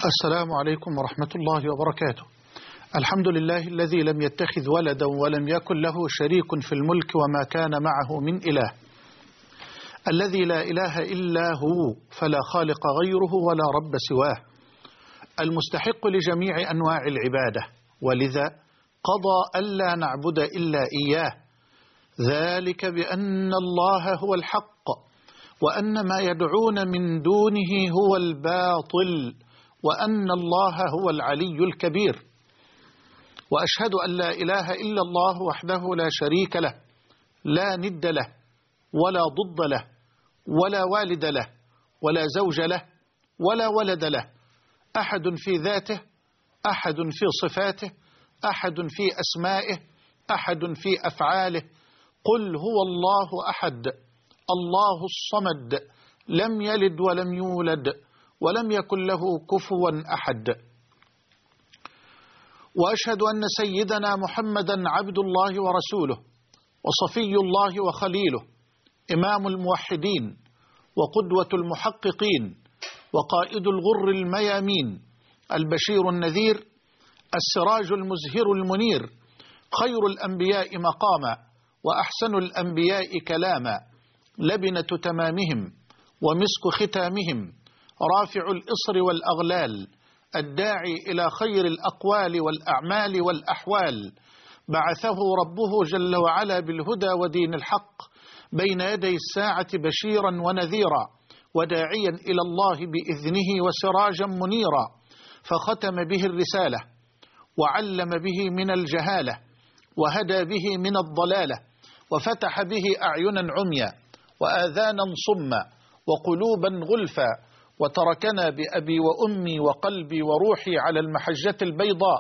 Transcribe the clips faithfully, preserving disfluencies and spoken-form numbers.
السلام عليكم ورحمة الله وبركاته. الحمد لله الذي لم يتخذ ولدا ولم يكن له شريك في الملك وما كان معه من إله، الذي لا إله إلا هو فلا خالق غيره ولا رب سواه، المستحق لجميع أنواع العبادة، ولذا قضى ألا نعبد إلا إياه، ذلك بأن الله هو الحق وأن ما يدعون من دونه هو الباطل وأن الله هو العلي الكبير. وأشهد أن لا إله إلا الله وحده لا شريك له، لا ند له ولا ضد له ولا والد له ولا زوج له ولا ولد له، أحد في ذاته، أحد في صفاته، أحد في أسمائه، أحد في أفعاله. قل هو الله أحد الله الصمد لم يلد ولم يولد ولم يكن له كفوا أحد. وأشهد أن سيدنا محمدا عبد الله ورسوله وصفي الله وخليله، إمام الموحدين وقدوة المحققين وقائد الغر الميامين، البشير النذير، السراج المزهر المنير، خير الأنبياء مقاما وأحسن الأنبياء كلاما، لبنة تمامهم ومسك ختامهم، رافع الإصر والأغلال، الداعي إلى خير الأقوال والأعمال والأحوال، بعثه ربه جل وعلا بالهدى ودين الحق بين يدي الساعة بشيرا ونذيرا وداعيا إلى الله بإذنه وسراجا منيرا، فختم به الرسالة وعلم به من الجهالة وهدى به من الضلالة، وفتح به أعينا عميا وآذانا صما وقلوبا غلفا، وتركنا بأبي وأمي وقلبي وروحي على المحجة البيضاء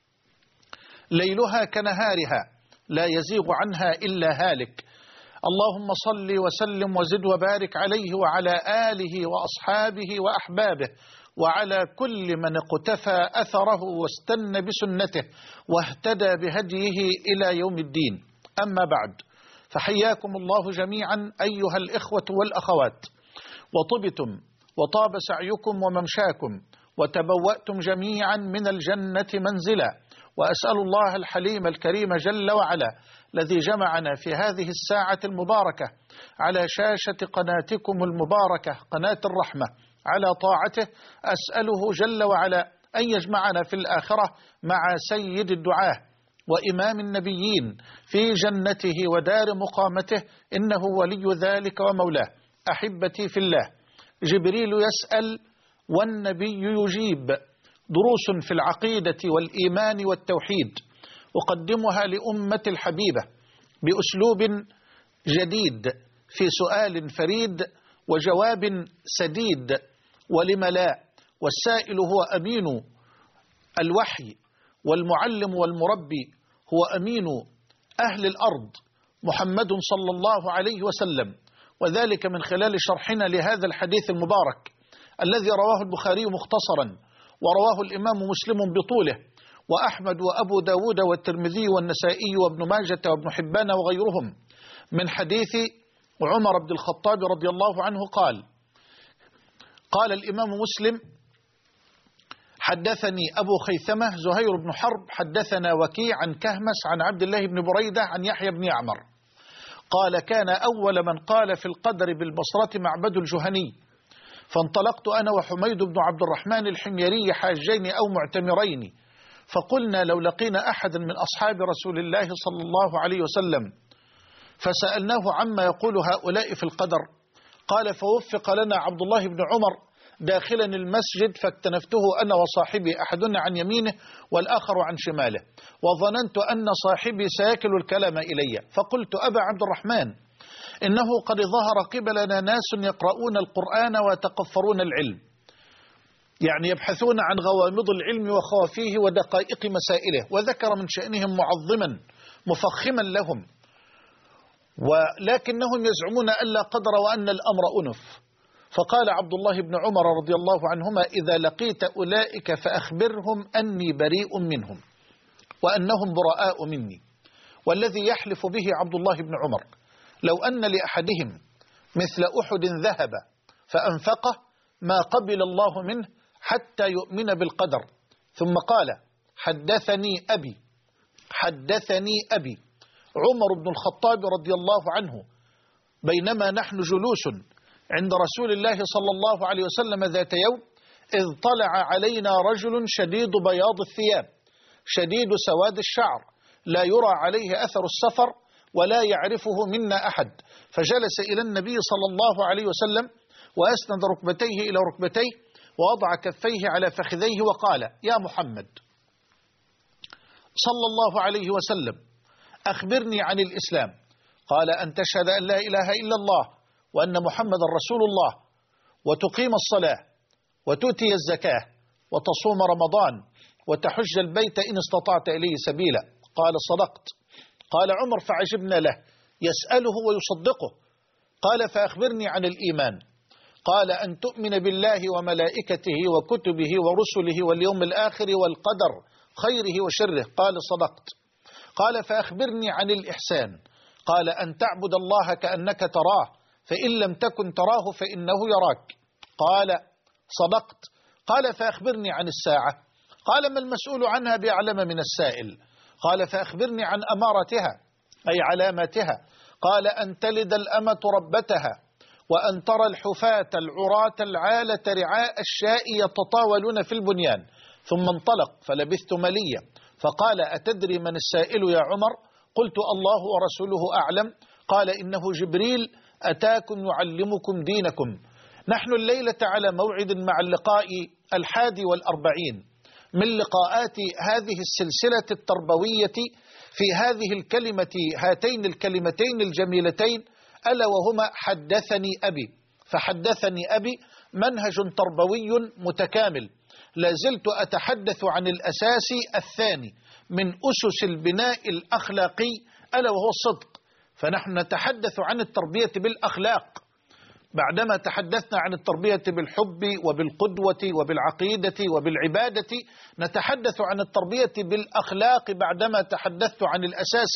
ليلها كنهارها لا يزيغ عنها إلا هالك. اللهم صل وسلم وزد وبارك عليه وعلى آله وأصحابه وأحبابه وعلى كل من اقتفى أثره واستنى بسنته واهتدى بهديه إلى يوم الدين. أما بعد، فحياكم الله جميعا أيها الإخوة والأخوات، وطبتم وطاب سعيكم وممشاكم وتبوأتم جميعا من الجنة منزلا، وأسأل الله الحليم الكريم جل وعلا الذي جمعنا في هذه الساعة المباركة على شاشة قناتكم المباركة قناة الرحمة على طاعته، أسأله جل وعلا أن يجمعنا في الآخرة مع سيد الدعاة وإمام النبيين في جنته ودار مقامته، إنه ولي ذلك ومولاه. أحبتي في الله، جبريل يسأل والنبي يجيب، دروس في العقيدة والإيمان والتوحيد أقدمها لأمة الحبيبة بأسلوب جديد في سؤال فريد وجواب سديد، ولم لا، والسائل هو أمين الوحي والمعلم والمربي، هو أمين أهل الأرض محمد صلى الله عليه وسلم، وذلك من خلال شرحنا لهذا الحديث المبارك الذي رواه البخاري مختصرا ورواه الإمام مسلم بطوله وأحمد وأبو داود والترمذي والنسائي وابن ماجة وابن حبان وغيرهم، من حديث عمر بن الخطاب رضي الله عنه قال: قال الإمام مسلم: حدثني أبو خيثمة زهير بن حرب حدثنا وكيع عن كهمس عن عبد الله بن بريدة عن يحيى بن يعمر قال: كان أول من قال في القدر بالبصرة معبد الجهني، فانطلقت أنا وحميد بن عبد الرحمن الحميري حاجين أو معتمرين، فقلنا لو لقينا أحدا من أصحاب رسول الله صلى الله عليه وسلم فسألناه عما يقول هؤلاء في القدر، قال: فوفق لنا عبد الله بن عمر داخلا المسجد، فاكتنفته أنا وصاحبي، أحدنا عن يمينه والآخر عن شماله، وظننت أن صاحبي سيكل الكلام إلي، فقلت: أبا عبد الرحمن، إنه قد ظهر قبلنا ناس يقرؤون القرآن ويتقفرون العلم، يعني يبحثون عن غوامض العلم وخوافيه ودقائق مسائله، وذكر من شأنهم معظما مفخما لهم، ولكنهم يزعمون أن لا قدر وأن الأمر أنف. فقال عبد الله بن عمر رضي الله عنهما: إذا لقيت أولئك فأخبرهم أني بريء منهم وأنهم براء مني. والذي يحلف به عبد الله بن عمر لو أن لأحدهم مثل أحد ذهب فأنفقه ما قبل الله منه حتى يؤمن بالقدر. ثم قال: حدثني أبي حدثني أبي عمر بن الخطاب رضي الله عنه بينما نحن جلوس عند رسول الله صلى الله عليه وسلم ذات يوم، إذ طلع علينا رجل شديد بياض الثياب شديد سواد الشعر، لا يرى عليه أثر السفر ولا يعرفه منا أحد، فجلس إلى النبي صلى الله عليه وسلم وأسند ركبتيه إلى ركبتيه ووضع كفيه على فخذيه وقال: يا محمد صلى الله عليه وسلم، أخبرني عن الإسلام. قال: أن تشهد أن لا إله إلا الله وأن محمد رسول الله، وتقيم الصلاة، وتؤتي الزكاة، وتصوم رمضان، وتحج البيت إن استطعت إليه سبيلا. قال: صدقت. قال عمر: فعجبنا له يسأله ويصدقه. قال: فأخبرني عن الإيمان. قال: أن تؤمن بالله وملائكته وكتبه ورسله واليوم الآخر والقدر خيره وشره. قال: صدقت. قال: فأخبرني عن الإحسان. قال: أن تعبد الله كأنك تراه، فإن لم تكن تراه فإنه يراك. قال: صدقت. قال: فأخبرني عن الساعة. قال: ما المسؤول عنها بأعلم من السائل. قال: فأخبرني عن أمارتها أي علاماتها. قال: أن تلد الأمة ربتها، وأن ترى الحفاة العراة العالة رعاء الشاء يتطاولون في البنيان. ثم انطلق فلبثت مليا، فقال: أتدري من السائل يا عمر؟ قلت: الله ورسوله أعلم. قال: إنه جبريل أتاكم يعلمكم دينكم. نحن الليلة على موعد مع اللقاء الحادي والأربعين من لقاءات هذه السلسلة التربوية في هذه الكلمة هاتين الكلمتين الجميلتين، ألا وهما حدثني أبي. فحدثني أبي منهج تربوي متكامل. لازلت أتحدث عن الأساس الثاني من أسس البناء الأخلاقي، ألا وهو الصدق. فنحن نتحدث عن التربية بالأخلاق بعدما تحدثنا عن التربية بالحب وبالقدوة وبالعقيدة وبالعبادة. نتحدث عن التربية بالأخلاق بعدما تحدثت عن الأساس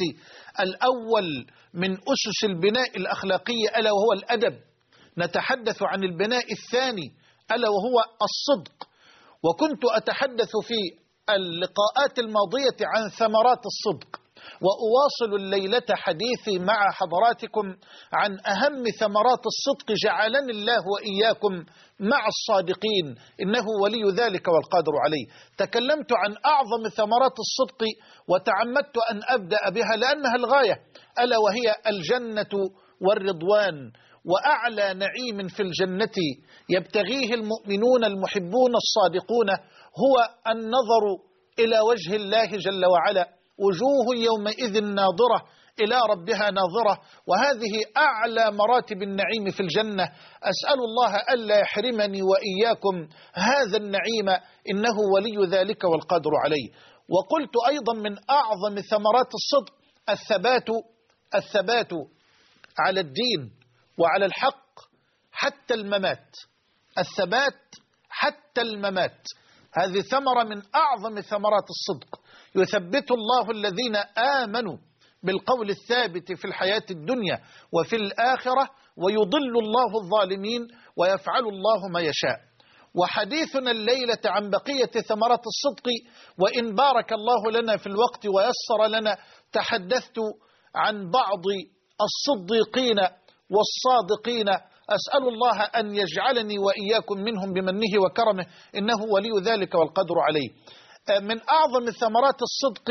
الأول من أسس البناء الأخلاقي، ألا وهو الأدب. نتحدث عن البناء الثاني ألا وهو الصدق. وكنت أتحدث في اللقاءات الماضية عن ثمرات الصدق، وأواصل الليلة حديثي مع حضراتكم عن أهم ثمرات الصدق، جعلني الله وإياكم مع الصادقين، إنه ولي ذلك والقادر عليه. تكلمت عن أعظم ثمرات الصدق وتعمدت أن أبدأ بها لأنها الغاية، ألا وهي الجنة والرضوان. وأعلى نعيم في الجنة يبتغيه المؤمنون المحبون الصادقون هو النظر إلى وجه الله جل وعلا، وجوه يومئذ ناظرة إلى ربها ناظرة، وهذه أعلى مراتب النعيم في الجنة. أسأل الله ألا يحرمني وإياكم هذا النعيم، إنه ولي ذلك والقادر عليه. وقلت أيضا من أعظم ثمرات الصدق الثبات الثبات على الدين وعلى الحق حتى الممات. الثبات حتى الممات هذه ثمرة من أعظم ثمرات الصدق. يثبت الله الذين آمنوا بالقول الثابت في الحياة الدنيا وفي الآخرة، ويضل الله الظالمين ويفعل الله ما يشاء. وحديثنا الليلة عن بقية ثمرات الصدق، وإن بارك الله لنا في الوقت ويسر لنا تحدثت عن بعض الصديقين والصادقين. أسأل الله أن يجعلني وإياكم منهم بمنه وكرمه، إنه ولي ذلك والقدر عليه. من أعظم ثمرات الصدق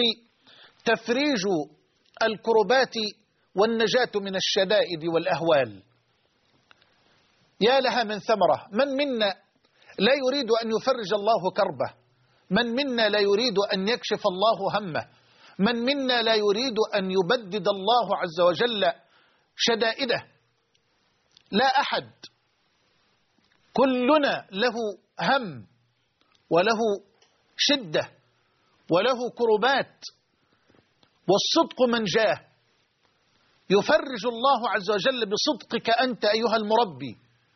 تفريج الكربات والنجاة من الشدائد والأهوال. يا لها من ثمرة. من منا لا يريد أن يفرج الله كربه؟ من منا لا يريد أن يكشف الله همه؟ من منا لا يريد أن يبدد الله عز وجل شدائده؟ لا أحد. كلنا له هم وله شدة وله كربات، والصدق منجاه. يفرج الله عز وجل بصدقك أنت أيها المربي،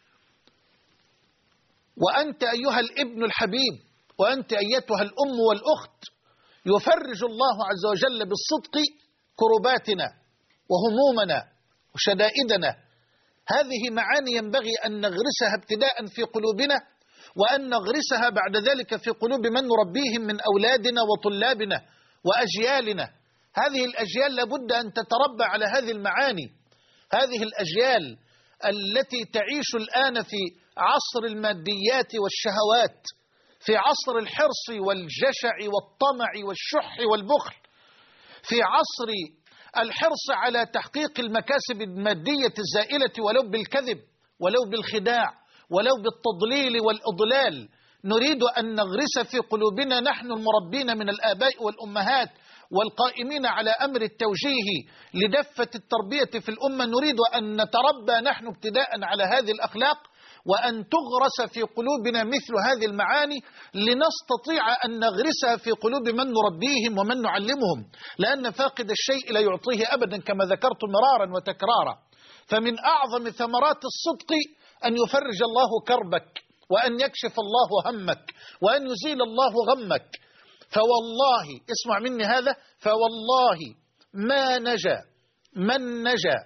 وأنت أيها الابن الحبيب، وأنت أيتها الأم والأخت. يفرج الله عز وجل بالصدق كرباتنا وهمومنا وشدائدنا. هذه معاني ينبغي أن نغرسها ابتداء في قلوبنا، وأن نغرسها بعد ذلك في قلوب من نربيهم من أولادنا وطلابنا وأجيالنا. هذه الأجيال لابد أن تتربى على هذه المعاني. هذه الأجيال التي تعيش الآن في عصر الماديات والشهوات، في عصر الحرص والجشع والطمع والشح والبخل، في عصر الحرص على تحقيق المكاسب المادية الزائلة ولو بالكذب ولو بالخداع ولو بالتضليل والإضلال. نريد أن نغرس في قلوبنا نحن المربين من الآباء والأمهات والقائمين على أمر التوجيه لدفة التربية في الأمة، نريد أن نتربى نحن ابتداء على هذه الأخلاق، وأن تغرس في قلوبنا مثل هذه المعاني لنستطيع أن نغرسها في قلوب من نربيهم ومن نعلمهم، لأن فاقد الشيء لا يعطيه أبدا كما ذكرت مرارا وتكرارا. فمن أعظم ثمرات الصدق أن يفرج الله كربك، وأن يكشف الله همك، وأن يزيل الله غمك. فوالله اسمع مني هذا، فوالله ما نجا من نجا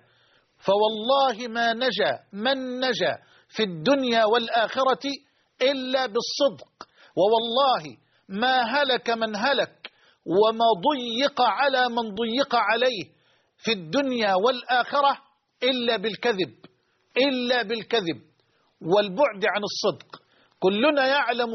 فوالله ما نجا من نجا في الدنيا والآخرة إلا بالصدق، ووالله ما هلك من هلك وما ضيق على من ضيق عليه في الدنيا والآخرة إلا بالكذب إلا بالكذب والبعد عن الصدق. كلنا يعلم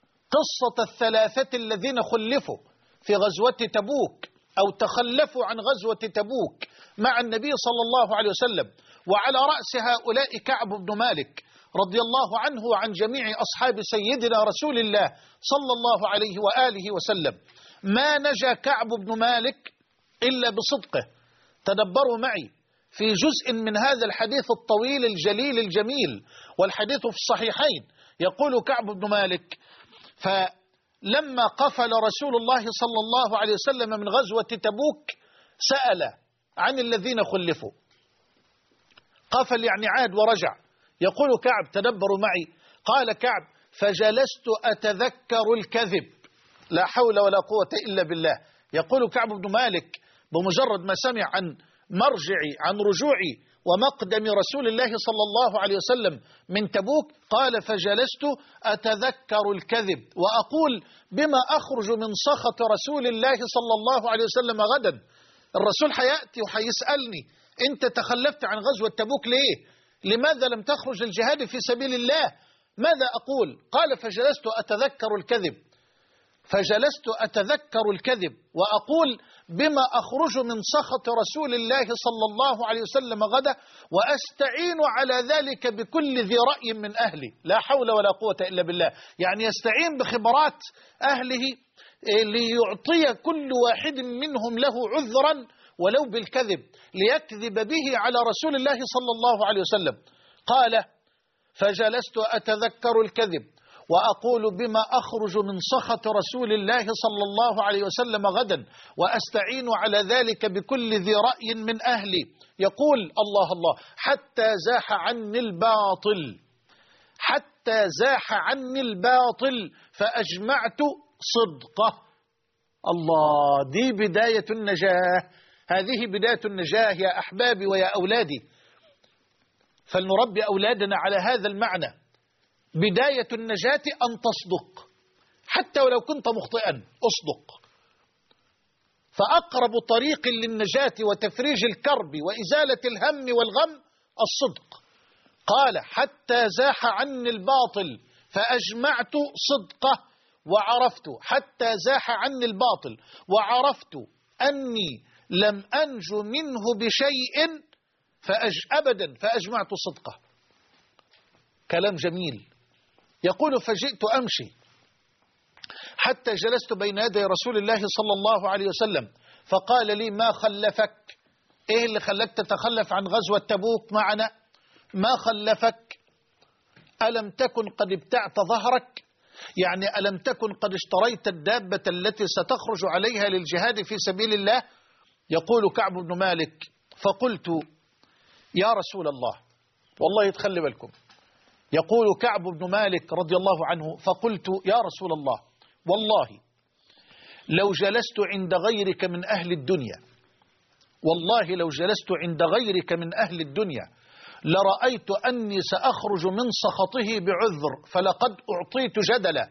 قصة الثلاثة الذين خلفوا في غزوة تبوك أو تخلفوا عن غزوة تبوك مع النبي صلى الله عليه وسلم، وعلى رأس هؤلاء كعب بن مالك رضي الله عنه وعن جميع أصحاب سيدنا رسول الله صلى الله عليه وآله وسلم. ما نجا كعب بن مالك إلا بصدقه. تدبروا معي في جزء من هذا الحديث الطويل الجليل الجميل، والحديث في الصحيحين. يقول كعب بن مالك: فلما قفل رسول الله صلى الله عليه وسلم من غزوة تبوك سأل عن الذين خلفوا. قفل يعني عاد ورجع. يقول كعب، تدبروا معي، قال كعب: فجلست أتذكر الكذب. لا حول ولا قوة إلا بالله. يقول كعب بن مالك بمجرد ما سمع عن مرجعي عن رجوعي ومقدم رسول الله صلى الله عليه وسلم من تبوك، قال: فجلست أتذكر الكذب وأقول بما أخرج من سخط رسول الله صلى الله عليه وسلم غدا. الرسول حيأتي وحيسألني: أنت تخلفت عن غزوة تبوك ليه؟ لماذا لم تخرج الجهاد في سبيل الله؟ ماذا أقول؟ قال: فجلست أتذكر الكذب فجلست أتذكر الكذب وأقول بما أخرج من سخط رسول الله صلى الله عليه وسلم غدا، وأستعين على ذلك بكل ذي رأي من أهلي. لا حول ولا قوة إلا بالله. يعني يستعين بخبرات أهله ليعطي كل واحد منهم له عذرا ولو بالكذب، ليكذب به على رسول الله صلى الله عليه وسلم. قال: فجلست أتذكر الكذب وأقول بما أخرج من سخط رسول الله صلى الله عليه وسلم غدا، وأستعين على ذلك بكل ذي رأي من أهلي. يقول: الله الله، حتى زاح عني الباطل حتى زاح عني الباطل فأجمعت صدقه. الله، دي بداية النجاة. هذه بداية النجاة يا أحبابي ويا أولادي. فلنربي أولادنا على هذا المعنى. بداية النجاة أن تصدق، حتى ولو كنت مخطئا أصدق. فأقرب طريق للنجاة وتفريج الكرب وإزالة الهم والغم الصدق. قال: حتى زاح عني الباطل فأجمعت صدقه وعرفت حتى زاح عني الباطل وعرفت أني لم أنج منه بشيء فأج أبدا فأجمعت صدقه. كلام جميل. يقول: فجئت أمشي حتى جلست بين يدي رسول الله صلى الله عليه وسلم فقال لي: ما خلفك؟ إيه اللي خلك تتخلف عن غزوة تبوك معنا؟ ما خلفك؟ ألم تكن قد ابتعت ظهرك؟ يعني ألم تكن قد اشتريت الدابة التي ستخرج عليها للجهاد في سبيل الله؟ يقول كعب بن مالك: فقلت: يا رسول الله، والله يتخلي بالكم. يقول كعب بن مالك رضي الله عنه: فقلت: يا رسول الله، والله لو جلست عند غيرك من أهل الدنيا والله لو جلست عند غيرك من أهل الدنيا لرأيت أني سأخرج من سخطه بعذر فلقد أعطيت جدلا.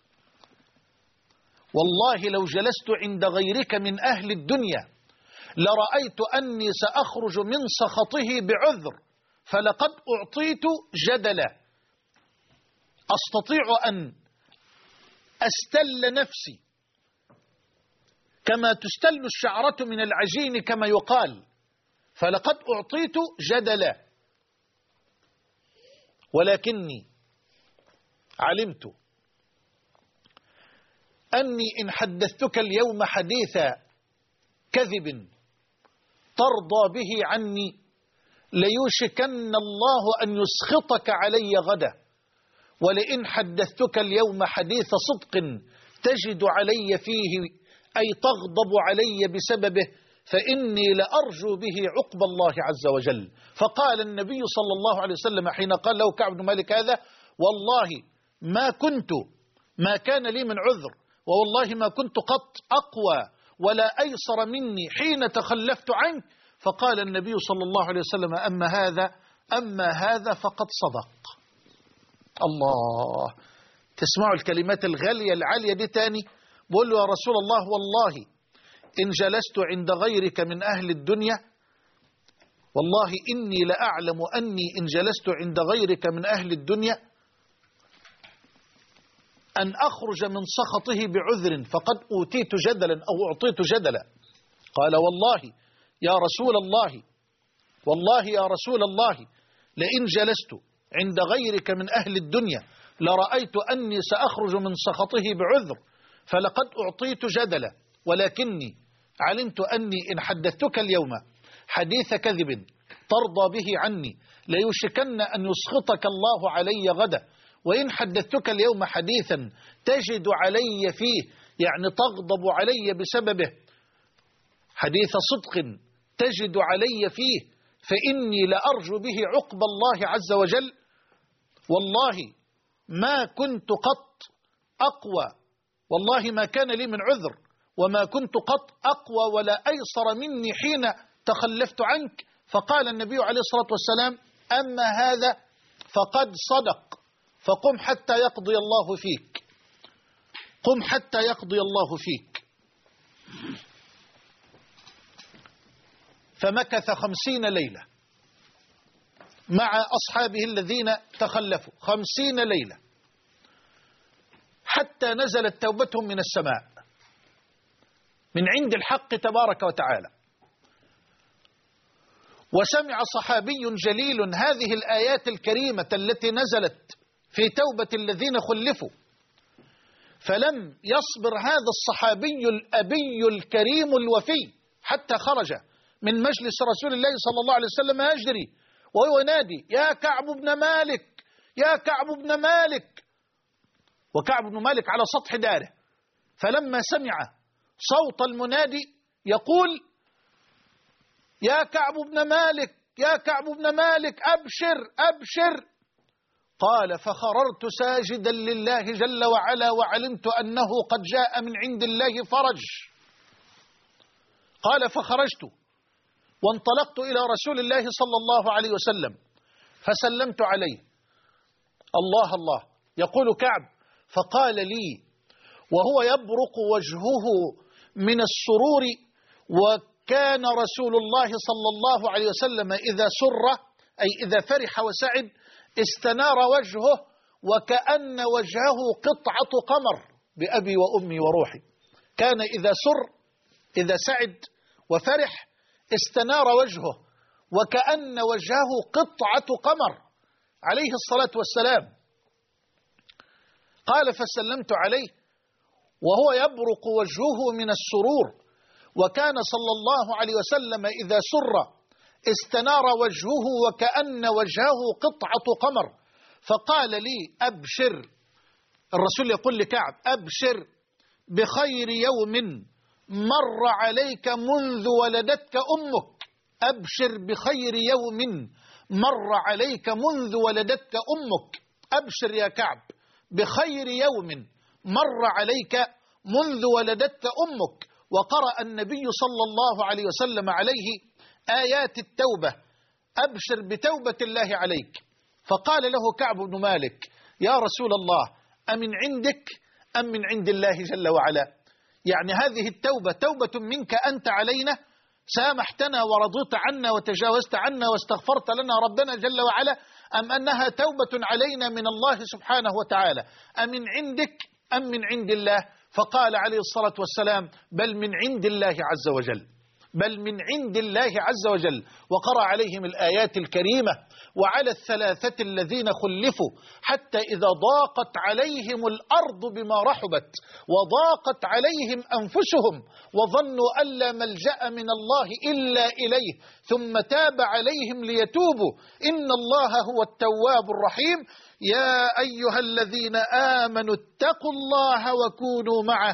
والله لو جلست عند غيرك من أهل الدنيا لرأيت أني سأخرج من سخطه بعذر فلقد أعطيت جدلا. أستطيع أن أستل نفسي كما تستل الشعرة من العجين كما يقال، فلقد أعطيت جدلا. ولكني علمت أني إن حدثتك اليوم حديث كذب ترضى به عني ليوشكن الله أن يسخطك علي غدا، ولئن حدثتك اليوم حديث صدق تجد علي فيه أي تغضب علي بسببه فإني لأرجو به عقب الله عز وجل. فقال النبي صلى الله عليه وسلم حين قال له كعب بن مالك هذا: والله ما كنت ما كان لي من عذر، ووالله ما كنت قط أقوى ولا أيسر مني حين تخلفت عنك. فقال النبي صلى الله عليه وسلم: أما هذا أما هذا فقد صدق. الله، تسمعوا الكلمات الغالية العالية دي تاني؟ بقول له: يا رسول الله، والله إن جلست عند غيرك من أهل الدنيا والله إني لأعلم أني إن جلست عند غيرك من أهل الدنيا أن أخرج من سخطه بعذر فقد أوتيت جدلا أو أعطيت جدلا. قال: والله يا رسول الله والله يا رسول الله لئن جلست عند غيرك من أهل الدنيا لرأيت أني سأخرج من سخطه بعذر فلقد أعطيت جدلا، ولكني علمت أني إن حدثتك اليوم حديث كذب ترضى به عني ليوشكن أن يسخطك الله علي غدا، وإن حدثتك اليوم حديثا تجد علي فيه يعني تغضب علي بسببه حديث صدق تجد علي فيه فإني لأرجو به عقب الله عز وجل. والله ما كنت قط أقوى، والله ما كان لي من عذر، وما كنت قط أقوى ولا أيسر مني حين تخلفت عنك. فقال النبي عليه الصلاة والسلام: أما هذا فقد صدق، فقم حتى يقضي الله فيك، قم حتى يقضي الله فيك. فمكث خمسين ليلة مع أصحابه الذين تخلفوا، خمسين ليلة، حتى نزلت توبتهم من السماء من عند الحق تبارك وتعالى. وسمع صحابي جليل هذه الآيات الكريمة التي نزلت في توبة الذين خلفوا، فلم يصبر هذا الصحابي الأبي الكريم الوفي حتى خرج من مجلس رسول الله صلى الله عليه وسلم يجري وهو ينادي: يا كعب بن مالك، يا كعب بن مالك. وكعب بن مالك على سطح داره، فلما سمع صوت المنادي يقول: يا كعب بن مالك، يا كعب بن مالك، أبشر أبشر. قال: فخررت ساجدا لله جل وعلا وعلمت أنه قد جاء من عند الله فرج. قال: فخرجت وانطلقت إلى رسول الله صلى الله عليه وسلم فسلمت عليه. الله الله، يقول كعب: فقال لي وهو يبرق وجهه من السرور، وكان رسول الله صلى الله عليه وسلم إذا سر أي إذا فرح وسعد استنار وجهه وكأن وجهه قطعة قمر بأبي وأمي وروحي. كان إذا سر إذا سعد وفرح استنار وجهه وكأن وجهه قطعة قمر عليه الصلاة والسلام. قال: فسلمت عليه وهو يبرق وجهه من السرور، وكان صلى الله عليه وسلم إذا سر استنار وجهه وكأن وجهه قطعة قمر. فقال لي: أبشر. الرسول يقول لكعب: أبشر بخير يوم مر عليك منذ ولدتك أمك، أبشر بخير يوم مر عليك منذ ولدتك أمك. أبشر يا كعب بخير يوم مر عليك منذ ولدتك أمك. وقرأ النبي صلى الله عليه وسلم عليه آيات التوبة أبشر بتوبة الله عليك. فقال له كعب بن مالك: يا رسول الله، أمن عندك أم من عند الله جل وعلا؟ يعني هذه التوبة توبة منك أنت علينا، سامحتنا ورضيت عنا وتجاوزت عنا واستغفرت لنا ربنا جل وعلا، أم أنها توبة علينا من الله سبحانه وتعالى؟ أمن عندك أم من عند الله؟ فقال عليه الصلاة والسلام: بل من عند الله عز وجل، بل من عند الله عز وجل. وقرأ عليهم الآيات الكريمة: وعلى الثلاثة الذين خلفوا حتى إذا ضاقت عليهم الأرض بما رحبت وضاقت عليهم أنفسهم وظنوا أن لا ملجأ من الله إلا إليه ثم تاب عليهم ليتوبوا إن الله هو التواب الرحيم. يا أيها الذين آمنوا اتقوا الله وكونوا مع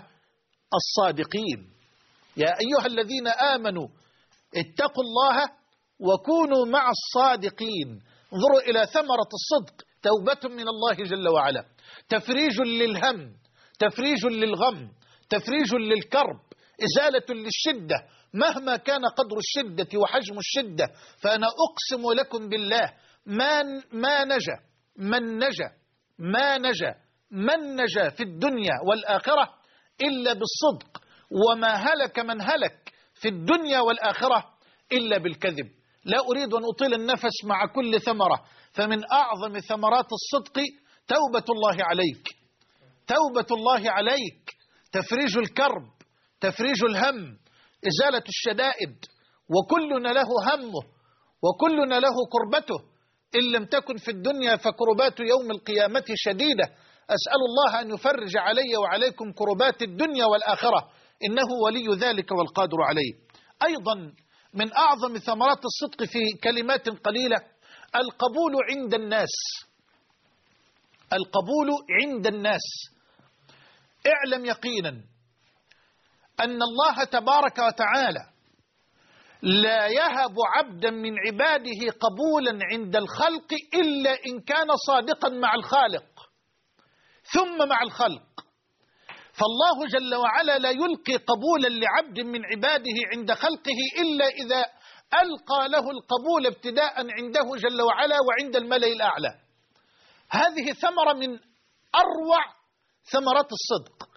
الصادقين. يا أيها الذين آمنوا اتقوا الله وكونوا مع الصادقين. انظروا إلى ثمرة الصدق: توبة من الله جل وعلا، تفريج للهم، تفريج للغم، تفريج للكرب، إزالة للشدة مهما كان قدر الشدة وحجم الشدة. فأنا أقسم لكم بالله ما ما نجا من نجا ما نجا من نجا في الدنيا والآخرة إلا بالصدق، وما هلك من هلك في الدنيا والآخرة إلا بالكذب. لا أريد أن أطيل النفس مع كل ثمرة، فمن أعظم ثمرات الصدق توبة الله عليك، توبة الله عليك، تفريج الكرب، تفريج الهم، إزالة الشدائد. وكلنا له همه وكلنا له كربته، إن لم تكن في الدنيا فكربات يوم القيامة شديدة. أسأل الله أن يفرج علي وعليكم كربات الدنيا والآخرة، إنه ولي ذلك والقادر عليه. أيضا من أعظم ثمرات الصدق في كلمات قليلة: القبول عند الناس، القبول عند الناس. اعلم يقينا أن الله تبارك وتعالى لا يهب عبدا من عباده قبولا عند الخلق إلا إن كان صادقا مع الخالق ثم مع الخلق. فالله جل وعلا لا يلقي قبولا لعبد من عباده عند خلقه إلا إذا ألقى له القبول ابتداء عنده جل وعلا وعند الملأ الأعلى. هذه ثمرة من أروع ثمرات الصدق.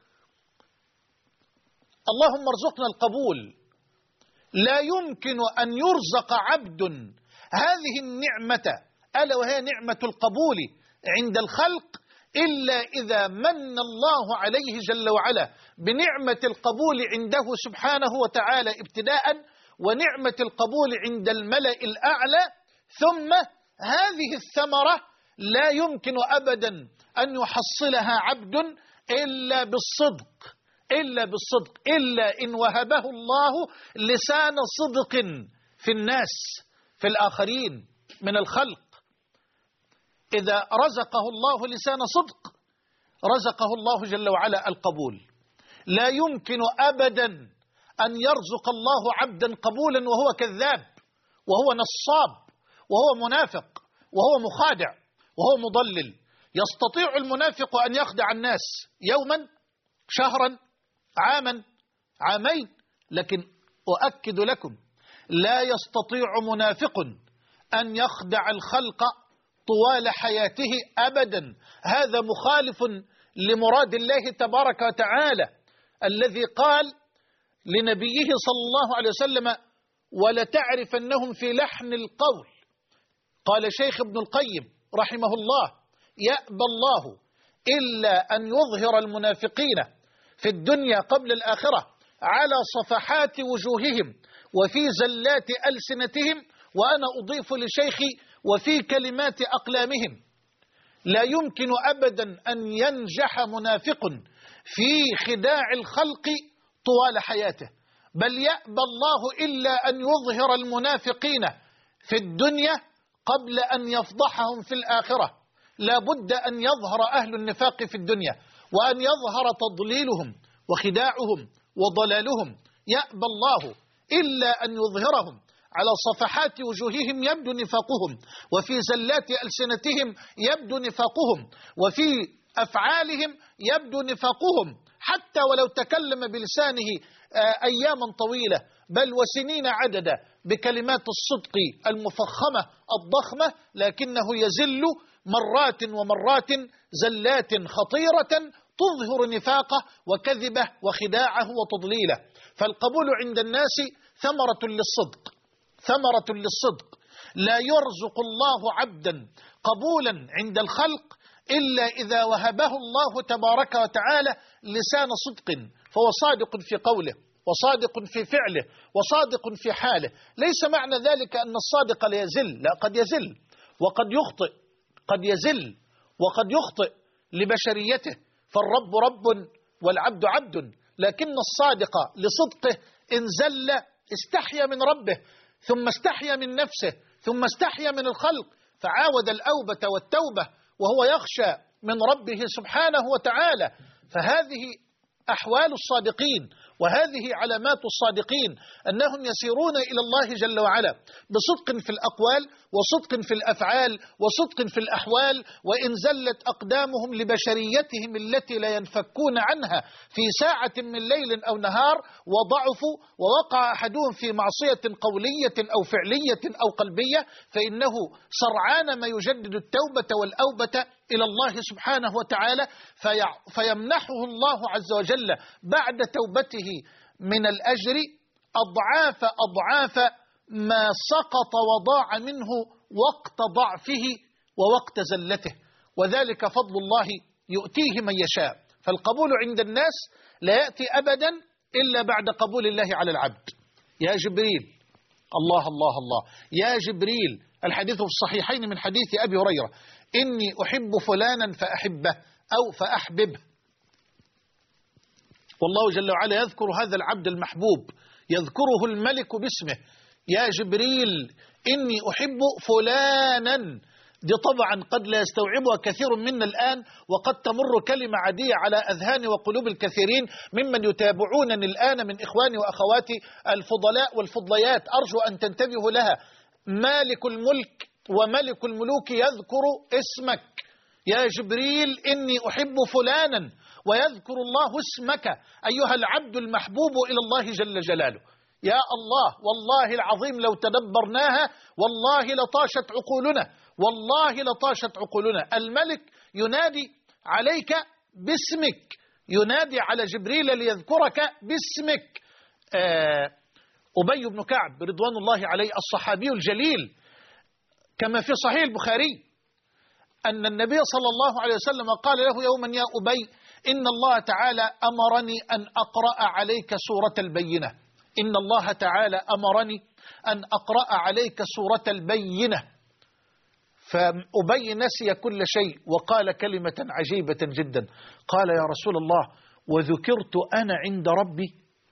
اللهم ارزقنا القبول. لا يمكن أن يرزق عبد هذه النعمة ألا وهي نعمة القبول عند الخلق إلا إذا من الله عليه جل وعلا بنعمة القبول عنده سبحانه وتعالى ابتداء، ونعمة القبول عند الملأ الأعلى. ثم هذه الثمرة لا يمكن أبدا أن يحصلها عبد إلا بالصدق، إلا بالصدق، إلا إن وهبه الله لسان صدق في الناس، في الآخرين من الخلق. إذا رزقه الله لسان صدق رزقه الله جل وعلا القبول. لا يمكن أبدا أن يرزق الله عبدا قبولا وهو كذاب وهو نصاب وهو منافق وهو مخادع وهو مضلل. يستطيع المنافق أن يخدع الناس يوما، شهرا، عاما، عامين، لكن أؤكد لكم لا يستطيع منافق أن يخدع الخلق طوال حياته أبدا. هذا مخالف لمراد الله تبارك وتعالى الذي قال لنبيه صلى الله عليه وسلم: ولتعرفنهم في لحن القول. قال شيخ ابن القيم رحمه الله: يأبى الله إلا أن يظهر المنافقين في الدنيا قبل الآخرة على صفحات وجوههم وفي زلات ألسنتهم، وأنا أضيف لشيخي وفي كلمات أقلامهم. لا يمكن أبدا أن ينجح منافق في خداع الخلق طوال حياته، بل يأبى الله إلا أن يظهر المنافقين في الدنيا قبل أن يفضحهم في الآخرة. لا بد أن يظهر أهل النفاق في الدنيا وأن يظهر تضليلهم وخداعهم وضلالهم. يأبى الله إلا أن يظهرهم على صفحات وجوههم يبدو نفاقهم، وفي زلات ألسنتهم يبدو نفاقهم، وفي أفعالهم يبدو نفاقهم، حتى ولو تكلم بلسانه أياما طويلة بل وسنين عددا بكلمات الصدق المفخمة الضخمة، لكنه يزل مرات ومرات زلات خطيرة تظهر نفاقه وكذبه وخداعه وتضليله. فالقبول عند الناس ثمرة للصدق، ثمرة للصدق. لا يرزق الله عبدا قبولا عند الخلق إلا إذا وهبه الله تبارك وتعالى لسان صدق، فهو صادق في قوله وصادق في فعله وصادق في حاله. ليس معنى ذلك أن الصادق لا يزل، لا، قد يزل وقد يخطئ، قد يزل وقد يخطئ لبشريته، فالرب رب والعبد عبد. لكن الصادق لصدقه إن زل استحيا من ربه، ثم استحيا من نفسه، ثم استحيا من الخلق، فعاود الأوبة والتوبة وهو يخشى من ربه سبحانه وتعالى. فهذه أحوال الصادقين، وهذه علامات الصادقين، أنهم يسيرون إلى الله جل وعلا بصدق في الأقوال وصدق في الأفعال وصدق في الأحوال، وإن زلت أقدامهم لبشريتهم التي لا ينفكون عنها في ساعة من ليل أو نهار، وضعفوا ووقع أحدهم في معصية قولية أو فعلية أو قلبية، فإنه سرعان ما يجدد التوبة والأوبة إلى الله سبحانه وتعالى، فيمنحه الله عز وجل بعد توبته من الأجر أضعاف أضعاف ما سقط وضاع منه وقت ضعفه ووقت زلته، وذلك فضل الله يؤتيه من يشاء. فالقبول عند الناس لا يأتي أبدا إلا بعد قبول الله على العبد. يا جبريل، الله الله الله، يا جبريل، الحديث في الصحيحين من حديث أبي هريرة: إني أحب فلانا فأحبه أو فأحببه. والله جل وعلا يذكر هذا العبد المحبوب، يذكره الملك باسمه: يا جبريل إني أحب فلانا. دي طبعا قد لا يستوعبها كثير منا الآن، وقد تمر كلمة عادية على أذهان وقلوب الكثيرين ممن يتابعونني الآن من إخواني وأخواتي الفضلاء والفضليات. أرجو أن تنتبهوا لها. مالك الملك وملك الملوك يذكر اسمك: يا جبريل إني أحب فلانا، ويذكر الله اسمك أيها العبد المحبوب إلى الله جل جلاله. يا الله، والله العظيم لو تدبرناها والله لطاشت عقولنا، والله لطاشت عقولنا. الملك ينادي عليك باسمك، ينادي على جبريل ليذكرك باسمك. آه أبي بن كعب رضوان الله عليه الصحابي الجليل، كما في صحيح البخاري أن النبي صلى الله عليه وسلم قال له يوما: يا أبي، إن الله تعالى أمرني أن أقرأ عليك سورة البينة. إن الله تعالى أمرني أن أقرأ عليك سورة البينة. فأبي نسي كل شيء وقال كلمة عجيبة جدا، قال: يا رسول الله، وذكرت أنا عند ربي؟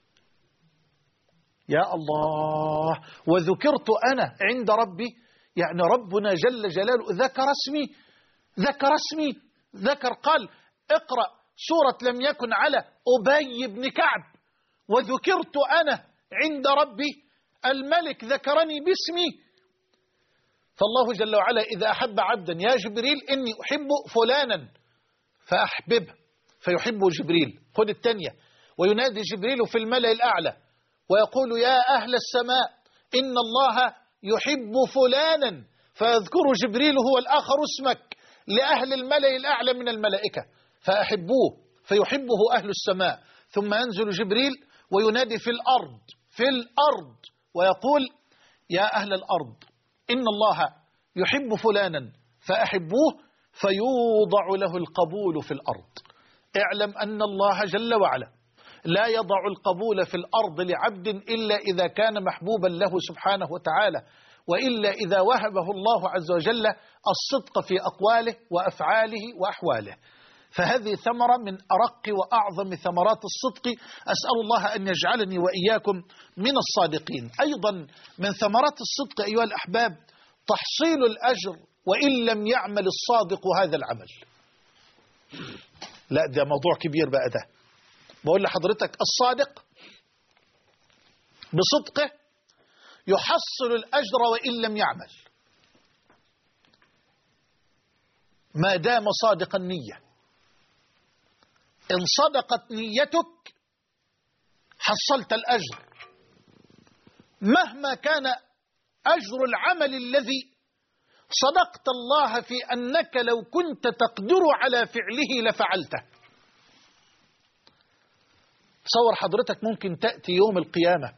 يا الله، وذكرت أنا عند ربي، يعني ربنا جل جلاله ذكر اسمي، ذكر اسمي، ذكر، قال: اقرأ سورة لم يكن على أبي بن كعب، وذكرت أنا عند ربي، الملك ذكرني باسمي. فالله جل وعلا إذا أحب عبدا: يا جبريل إني أحب فلانا فأحببه، فيحبه جبريل. خذ الثانية: وينادي جبريل في الملأ الأعلى ويقول: يا أهل السماء إن الله يحب فلانا، فيذكر جبريل هو الآخر اسمك لأهل الملأ الأعلى من الملائكة فأحبوه، فيحبه أهل السماء. ثم ينزل جبريل وينادي في الأرض، في الأرض، ويقول: يا أهل الأرض إن الله يحب فلانا فأحبوه، فيوضع له القبول في الأرض. اعلم أن الله جل وعلا لا يضع القبول في الأرض لعبد إلا إذا كان محبوبا له سبحانه وتعالى، وإلا إذا وهبه الله عز وجل الصدق في أقواله وأفعاله وأحواله. فهذه ثمرة من أرق وأعظم ثمرات الصدق، أسأل الله أن يجعلني وإياكم من الصادقين. أيضا من ثمرات الصدق أيها الأحباب تحصيل الأجر وإن لم يعمل الصادق هذا العمل. لا، ده موضوع كبير بقى. ده بقول لحضرتك الصادق بصدقه يحصل الأجر وإن لم يعمل، ما دام صادق النية. إن صدقت نيتك حصلت الأجر، مهما كان أجر العمل الذي صدقت الله في أنك لو كنت تقدر على فعله لفعلته. تصور حضرتك ممكن تأتي يوم القيامة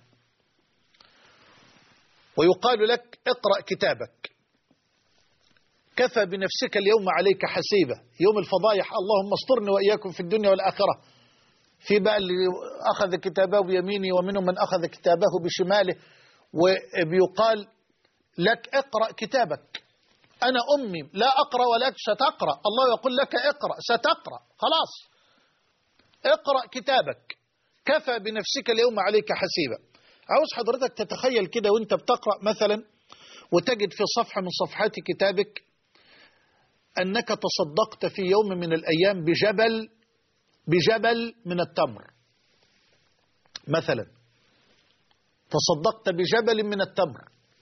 ويقال لك اقرأ كتابك، كفى بنفسك اليوم عليك حسيبة. يوم الفضايح، اللهم استرني وإياكم في الدنيا والآخرة. في بقى اللي أخذ كتابه بيمينه ومنهم من أخذ كتابه بشماله، وبيقال لك اقرأ كتابك. أنا أمي لا أقرأ ولك ستقرأ، الله يقول لك اقرأ ستقرأ، خلاص اقرأ كتابك كفى بنفسك اليوم عليك حسيبا. عاوز حضرتك تتخيل كده وانت بتقرأ مثلا وتجد في صفحة من صفحات كتابك أنك تصدقت في يوم من الأيام بجبل بجبل من التمر مثلا، تصدقت بجبل من التمر.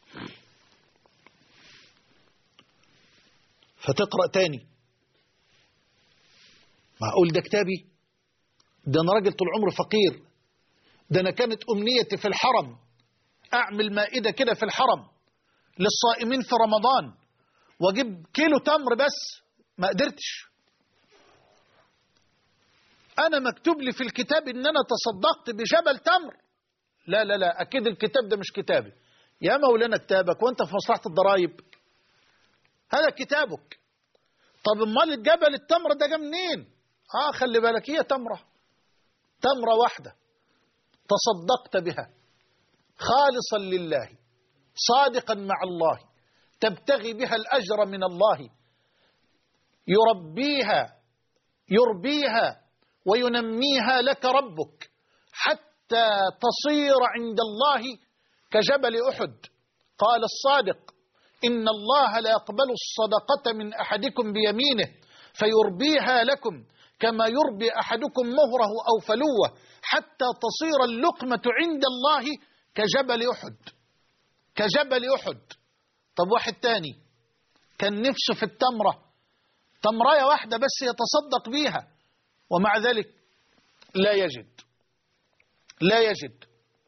فتقرأ تاني، معقول ده كتابي؟ ده أنا راجل طول عمري فقير، ده أنا كانت أمنيتي في الحرم أعمل مائدة كده في الحرم للصائمين في رمضان وأجيب كيلو تمر، بس ما قدرتش. أنا مكتوب لي في الكتاب إن أنا تصدقت بجبل تمر. لا لا لا، أكيد الكتاب ده مش كتابي. يا مولانا كتابك وأنت في مصلحة الضرائب، هذا كتابك. طب امال الجبل التمر ده جه منين؟ اه خلي بالك، هي تمرة تمرة واحدة تصدقت بها خالصا لله صادقا مع الله، تبتغي بها الأجر من الله، يربيها يربيها وينميها لك ربك حتى تصير عند الله كجبل أحد. قال الصادق: إن الله لا يقبل الصدقة من أحدكم بيمينه فيربيها لكم كما يربي أحدكم مهره أو فلوه حتى تصير اللقمة عند الله كجبل أحد كجبل أحد. طب واحد تاني كان نفسه في التمرة، تمرية واحدة بس يتصدق بيها، ومع ذلك لا يجد لا يجد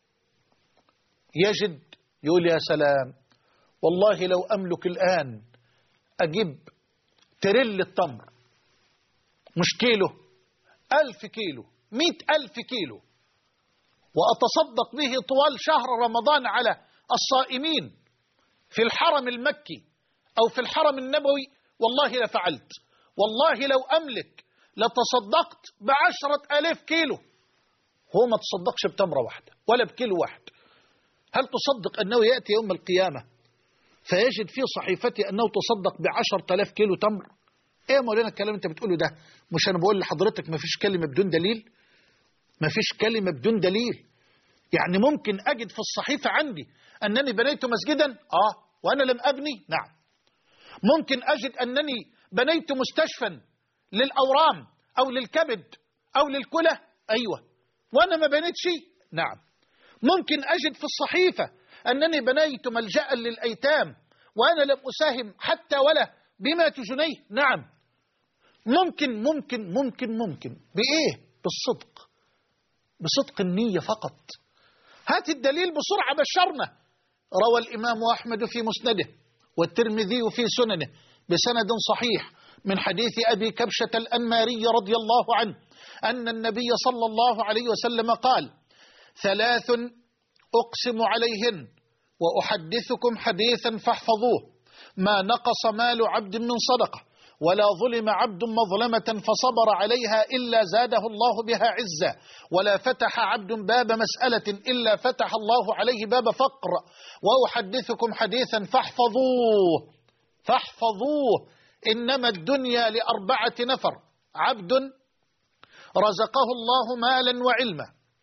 يجد يقول يا سلام، والله لو أملك الآن أجيب تريل التمر، مش كيلو، ألف كيلو، مئة ألف كيلو، وأتصدق به طوال شهر رمضان على الصائمين في الحرم المكي أو في الحرم النبوي، والله لفعلت. والله لو أملك لتصدقت بعشرة آلاف كيلو. هو ما تصدقش بتمرة واحدة ولا بكيلو واحد. هل تصدق أنه يأتي يوم القيامة فيجد في صحيفتي أنه تصدق بعشرة آلاف كيلو تمر؟ إيه يا مولانا الكلام أنت بتقوله ده؟ مش أنا بقول لحضرتك ما فيش كلمة بدون دليل؟ ما فيش كلمة بدون دليل. يعني ممكن أجد في الصحيفة عندي أنني بنيت مسجدا، آه وأنا لم أبني، نعم. ممكن أجد أنني بنيت مستشفى للأورام أو للكبد أو للكلى، أيوة، وأنا ما بنيت شيء، نعم. ممكن أجد في الصحيفة أنني بنيت ملجأ للأيتام وأنا لم أساهم حتى ولا بما جنيه، نعم. ممكن ممكن ممكن ممكن بإيه؟ بالصدق، بصدق النية فقط. هات الدليل بسرعة بشرنا. روى الإمام أحمد في مسنده والترمذي في سننه بسند صحيح من حديث أبي كبشة الأنماري رضي الله عنه أن النبي صلى الله عليه وسلم قال: ثلاث أقسم عليهن وأحدثكم حديثا فاحفظوه: ما نقص مال عبد من صدقة ولا ظلم عبد مظلمة فصبر عليها إلا زاده الله بها عزة، ولا فتح عبد باب مسألة إلا فتح الله عليه باب فقر. وأحدثكم حديثا فاحفظوه فاحفظوه إنما الدنيا لأربعة نفر: عبد رزقه الله مالا وعلما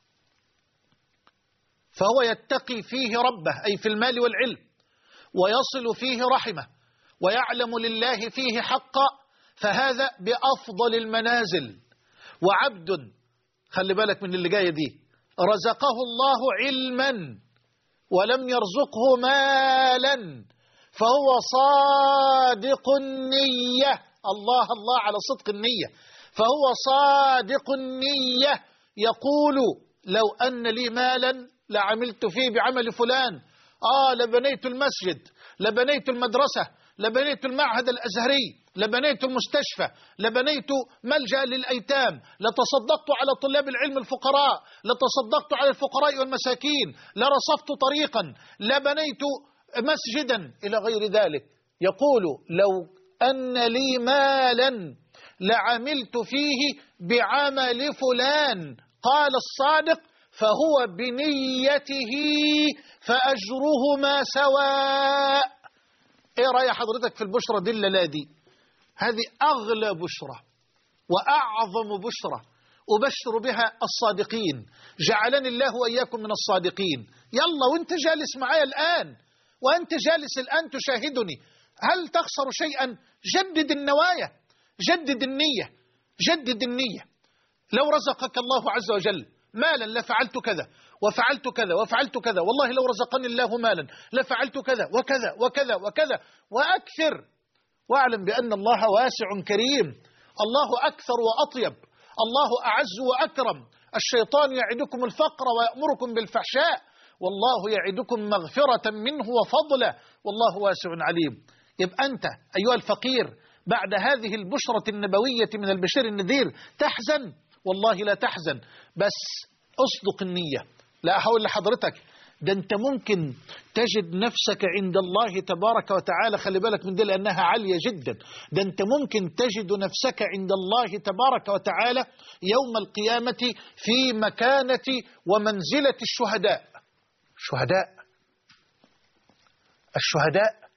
فهو يتقي فيه ربه أي في المال والعلم، ويصل فيه رحمه، ويعلم لله فيه حقا، فهذا بأفضل المنازل. وعبد، خلي بالك من اللي جاية دي، رزقه الله علما ولم يرزقه مالا فهو صادق النية. الله الله على صدق النية. فهو صادق النية يقول: لو أن لي مالا لعملت فيه بعمل فلان، آه لبنيت المسجد، لبنيت المدرسة، لبنيت المعهد الأزهري، لبنيت المستشفى، لبنيت ملجأ للأيتام، لتصدقت على طلاب العلم الفقراء، لتصدقت على الفقراء والمساكين، لرصفت طريقا، لبنيت مسجدا إلى غير ذلك. يقول لو أن لي مالا لعملت فيه بعمل فلان. قال الصادق فهو بنيته فأجرهما سواء. ايه رأي حضرتك في البشرى دي الليلة دي؟ هذه أغلى بشرى وأعظم بشرى أبشر بها الصادقين، جعلني الله وإياكم من الصادقين. يلا وانت جالس معايا الآن، وأنت جالس الآن تشاهدني، هل تخسر شيئا؟ جدد النوايا، جدد النية، جدد النية. لو رزقك الله عز وجل مالا لفعلت كذا وفعلت كذا وفعلت كذا، والله لو رزقني الله مالا لفعلت كذا وكذا وكذا وكذا وأكثر. واعلم بأن الله واسع كريم، الله أكثر وأطيب، الله أعز وأكرم. الشيطان يعدكم الفقر ويأمركم بالفحشاء، والله يعدكم مغفرة منه وفضلا، والله واسع عليم. يبقى أنت أيها الفقير بعد هذه البشرة النبوية من البشير النذير تحزن؟ والله لا تحزن، بس أصدق النية. لا أقول لحضرتك ده أنت ممكن تجد نفسك عند الله تبارك وتعالى، خلي بالك من دي لأنها عالية جدا، ده أنت ممكن تجد نفسك عند الله تبارك وتعالى يوم القيامة في مكانة ومنزلة الشهداء. شهداء الشهداء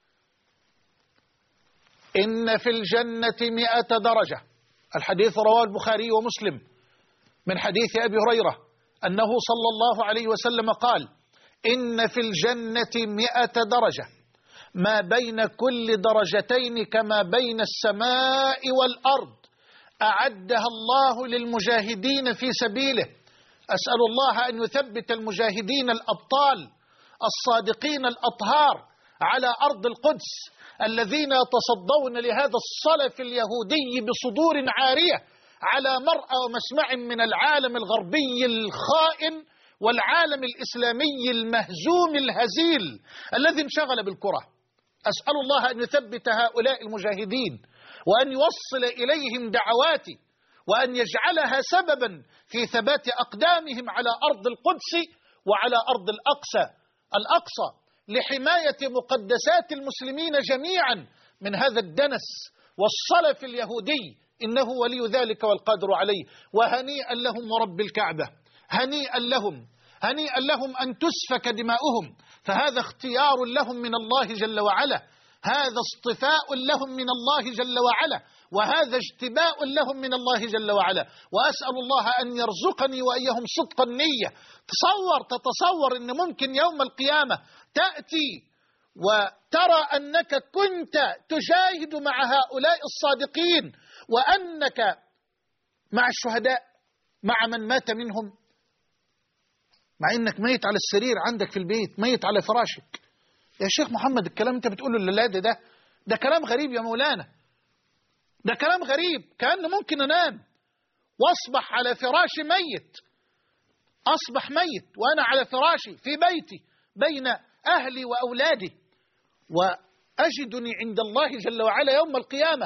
إن في الجنة مئة درجة. الحديث رواه البخاري ومسلم من حديث أبي هريرة أنه صلى الله عليه وسلم قال إن في الجنة مئة درجة، ما بين كل درجتين كما بين السماء والأرض، أعدها الله للمجاهدين في سبيله. أسأل الله أن يثبت المجاهدين الأبطال الصادقين الأطهار على أرض القدس الذين يتصدون لهذا الصلف اليهودي بصدور عارية على مرأى ومسمع من العالم الغربي الخائن والعالم الإسلامي المهزوم الهزيل الذي انشغل بالكرة. أسأل الله أن يثبت هؤلاء المجاهدين وأن يوصل إليهم دعواتي وأن يجعلها سببا في ثبات أقدامهم على أرض القدس وعلى أرض الأقصى الأقصى لحماية مقدسات المسلمين جميعا من هذا الدنس والصلف اليهودي، إنه ولي ذلك والقادر عليه. وهنيئا لهم ورب الكعبة، هنيئا لهم، هنيئا لهم أن تسفك دماؤهم، فهذا اختيار لهم من الله جل وعلا، هذا اصطفاء لهم من الله جل وعلا، وهذا اجتباء لهم من الله جل وعلا. وأسأل الله أن يرزقني وإياهم صدق النية. تصور تتصور أن ممكن يوم القيامة تأتي وترى أنك كنت تجاهد مع هؤلاء الصادقين وأنك مع الشهداء، مع من مات منهم، مع أنك ميت على السرير عندك في البيت، ميت على فراشك. يا شيخ محمد الكلام انت بتقوله للولاد ده ده كلام غريب يا مولانا، ده كلام غريب. كأن ممكن أنام واصبح على فراشي ميت، أصبح ميت وأنا على فراشي في بيتي بين أهلي وأولادي، وأجدني عند الله جل وعلا يوم القيامة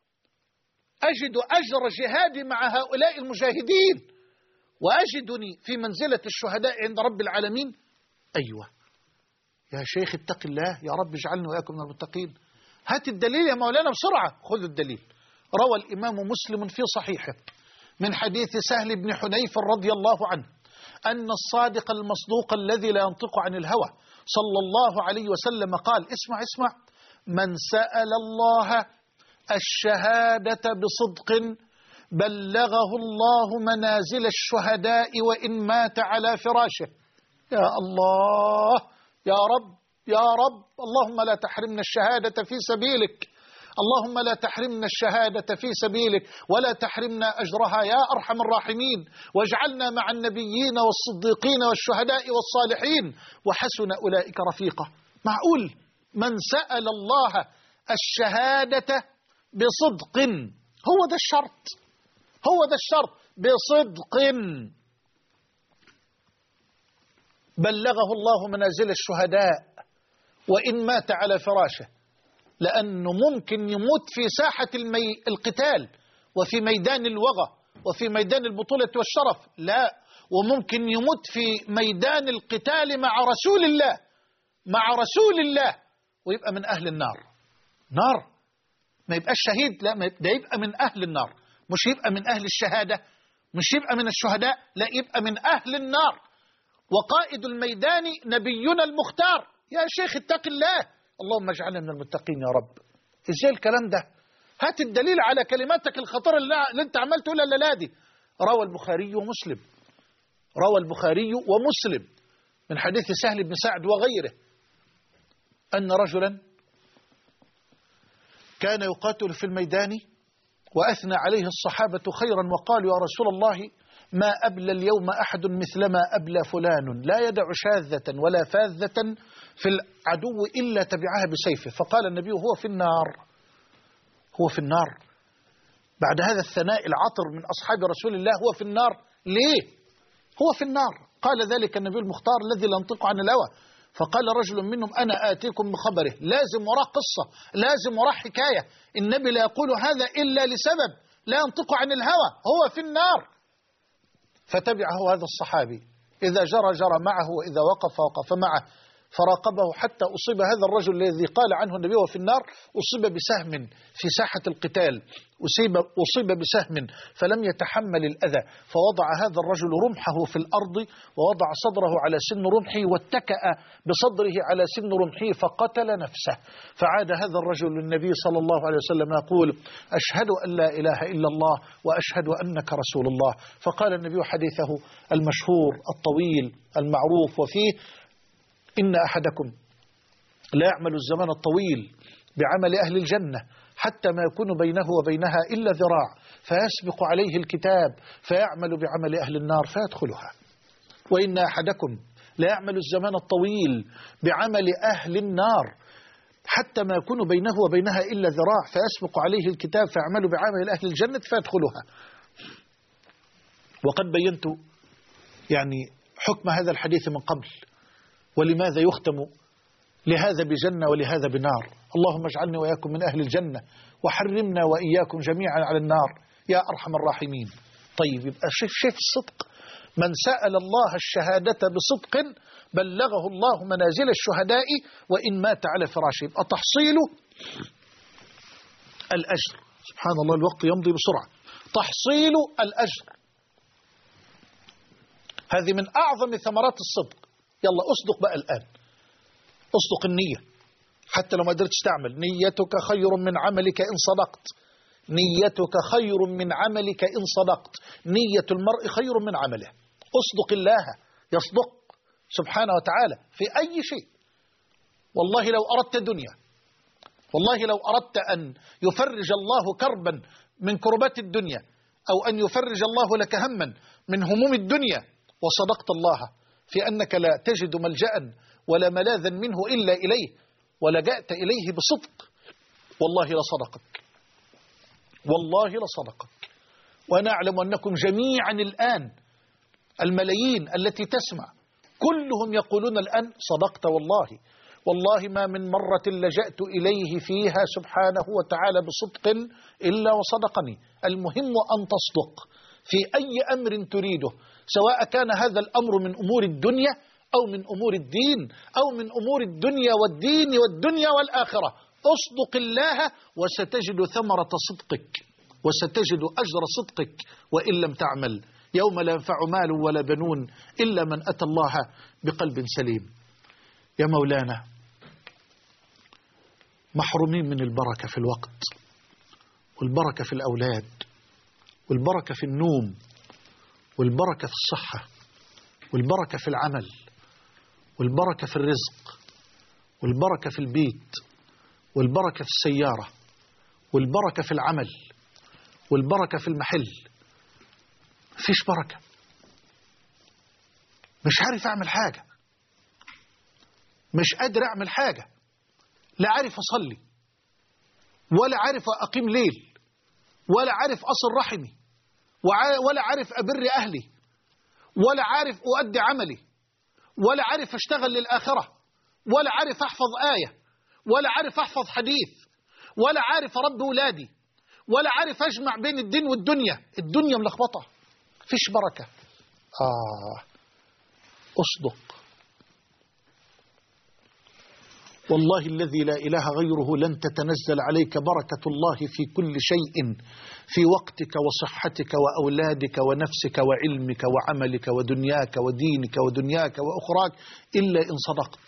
أجد أجر جهادي مع هؤلاء المجاهدين، وأجدني في منزلة الشهداء عند رب العالمين. أيوة يا شيخ اتق الله، يا رب اجعلنا وإياكم من المتقين. هات الدليل يا مولانا بسرعة. خذ الدليل. روى الإمام مسلم في صحيحه من حديث سهل بن حنيف رضي الله عنه أن الصادق المصدوق الذي لا ينطق عن الهوى صلى الله عليه وسلم قال، اسمع اسمع، من سأل الله الشهادة بصدق بلغه الله منازل الشهداء وإن مات على فراشه. يا الله يا رب يا رب، اللهم لا تحرمنا الشهادة في سبيلك، اللهم لا تحرمنا الشهادة في سبيلك ولا تحرمنا أجرها يا أرحم الراحمين، واجعلنا مع النبيين والصديقين والشهداء والصالحين وحسن أولئك رفيقا. معقول من سأل الله الشهادة بصدق، هو ده الشرط، هو ده الشرط، بصدق. بلغه الله منازل الشهداء وإن مات على فراشه، لأنه ممكن يموت في ساحة المي... القتال وفي ميدان الوغى وفي ميدان البطولة والشرف، لا، وممكن يموت في ميدان القتال مع رسول الله مع رسول الله ويبقى من أهل النار. نار، ما يبقاش شهيد، لا، ده يبقى من أهل النار، مش يبقى من أهل الشهادة، مش يبقى من الشهداء، لا، يبقى من أهل النار. وقائد الميدان نبينا المختار. يا شيخ اتق الله، اللهم اجعلنا من المتقين يا رب. ازاي الكلام ده؟ هات الدليل على كلماتك الخطيرة اللي انت عمال تقولها الليلة دي. روى البخاري ومسلم روى البخاري ومسلم من حديث سهل بن سعد وغيره أن رجلا كان يقاتل في الميدان وأثنى عليه الصحابة خيرا وقالوا يا رسول الله ما أبلى اليوم أحد مثلما أبلى فلان، لا يدع شاذة ولا فاذة في العدو إلا تبعها بسيفه. فقال النبي هو في النار، هو في النار. بعد هذا الثناء العطر من أصحاب رسول الله، هو في النار. ليه؟ هو في النار. قال ذلك النبي المختار الذي لا ينطق عن الهوى. فقال رجل منهم أنا آتيكم بخبره. لازم وراه قصة، لازم وراه حكاية. النبي لا يقول هذا إلا لسبب، لا ينطق عن الهوى، هو في النار. فتبعه هذا الصحابي، إذا جرى جرى معه وإذا وقف وقف معه، فراقبه حتى أصيب هذا الرجل الذي قال عنه النبي وفي النار، أصيب بسهم في ساحة القتال، أصيب, أصيب بسهم فلم يتحمل الأذى، فوضع هذا الرجل رمحه في الأرض ووضع صدره على سن رمحه واتكأ بصدره على سن رمحه فقتل نفسه. فعاد هذا الرجل للنبي صلى الله عليه وسلم يقول أشهد أن لا إله إلا الله وأشهد أنك رسول الله. فقال النبي حديثه المشهور الطويل المعروف وفيه إن أحدكم لا يعمل الزمان الطويل بعمل أهل الجنة حتى ما يكون بينه وبينها إلا ذراع فيسبق عليه الكتاب فيعمل بعمل أهل النار فيدخلها. وإن أحدكم لا يعمل الزمان الطويل بعمل أهل النار حتى ما يكون بينه وبينها إلا ذراع فيسبق عليه الكتاب فيعمل بعمل أهل الجنة فيدخلها. وقد بينت يعني حكم هذا الحديث من قبل، ولماذا يختم لهذا بجنة ولهذا بنار. اللهم اجعلني وإياكم من أهل الجنة وحرمنا وإياكم جميعا على النار يا أرحم الراحمين. طيب، يبقى شوف شوف الصدق. من سأل الله الشهادة بصدق بلغه الله منازل الشهداء وإن مات على فراشه. يبقى تحصيل الأجر. سبحان الله، الوقت يمضي بسرعة. تحصيل الأجر هذه من أعظم ثمرات الصدق. يلا أصدق بقى الآن، أصدق النية حتى لو ما قدرتش تعمل. نيتك خير من عملك إن صدقت، نيتك خير من عملك إن صدقت، نية المرء خير من عمله. أصدق الله يصدق سبحانه وتعالى في أي شيء. والله لو أردت دنيا، والله لو أردت أن يفرج الله كربا من كربات الدنيا أو أن يفرج الله لك هما من هموم الدنيا وصدقت الله في أنك لا تجد ملجأ ولا ملاذا منه إلا إليه ولجأت إليه بصدق، والله لصدقك، والله لصدقك. وأنا أعلم أنكم جميعا الآن الملايين التي تسمع كلهم يقولون الآن صدقت والله، والله ما من مرة لجأت إليه فيها سبحانه وتعالى بصدق إلا وصدقني. المهم أن تصدق في أي أمر تريده، سواء كان هذا الأمر من أمور الدنيا أو من أمور الدين أو من أمور الدنيا والدين والدنيا والآخرة. أصدق الله وستجد ثمرة صدقك وستجد أجر صدقك وإن لم تعمل. يوم لا ينفع مال ولا بنون إلا من أتى الله بقلب سليم. يا مولانا، محرومين من البركة في الوقت والبركة في الأولاد والبركة في النوم والبركة في الصحة والبركة في العمل والبركة في الرزق والبركة في البيت والبركة في السيارة والبركة في العمل والبركة في المحل. مفيش بركة. مش عارف أعمل حاجة، مش قادر أعمل حاجة، لا عارف أصلي ولا عارف أقيم ليل ولا عارف أصل رحمي ولا عارف أبر أهلي ولا عارف أؤدي عملي ولا عارف أشتغل للآخرة، ولا عارف أحفظ آية، ولا عارف أحفظ حديث، ولا عارف أربي أولادي، ولا عارف أجمع بين الدين والدنيا. الدنيا ملخبطة، فيش بركة. آه أصدق، والله الذي لا إله غيره لن تتنزل عليك بركة الله في كل شيء، في وقتك وصحتك وأولادك ونفسك وعلمك وعملك ودنياك ودينك ودنياك وأخراك إلا إن صدقت.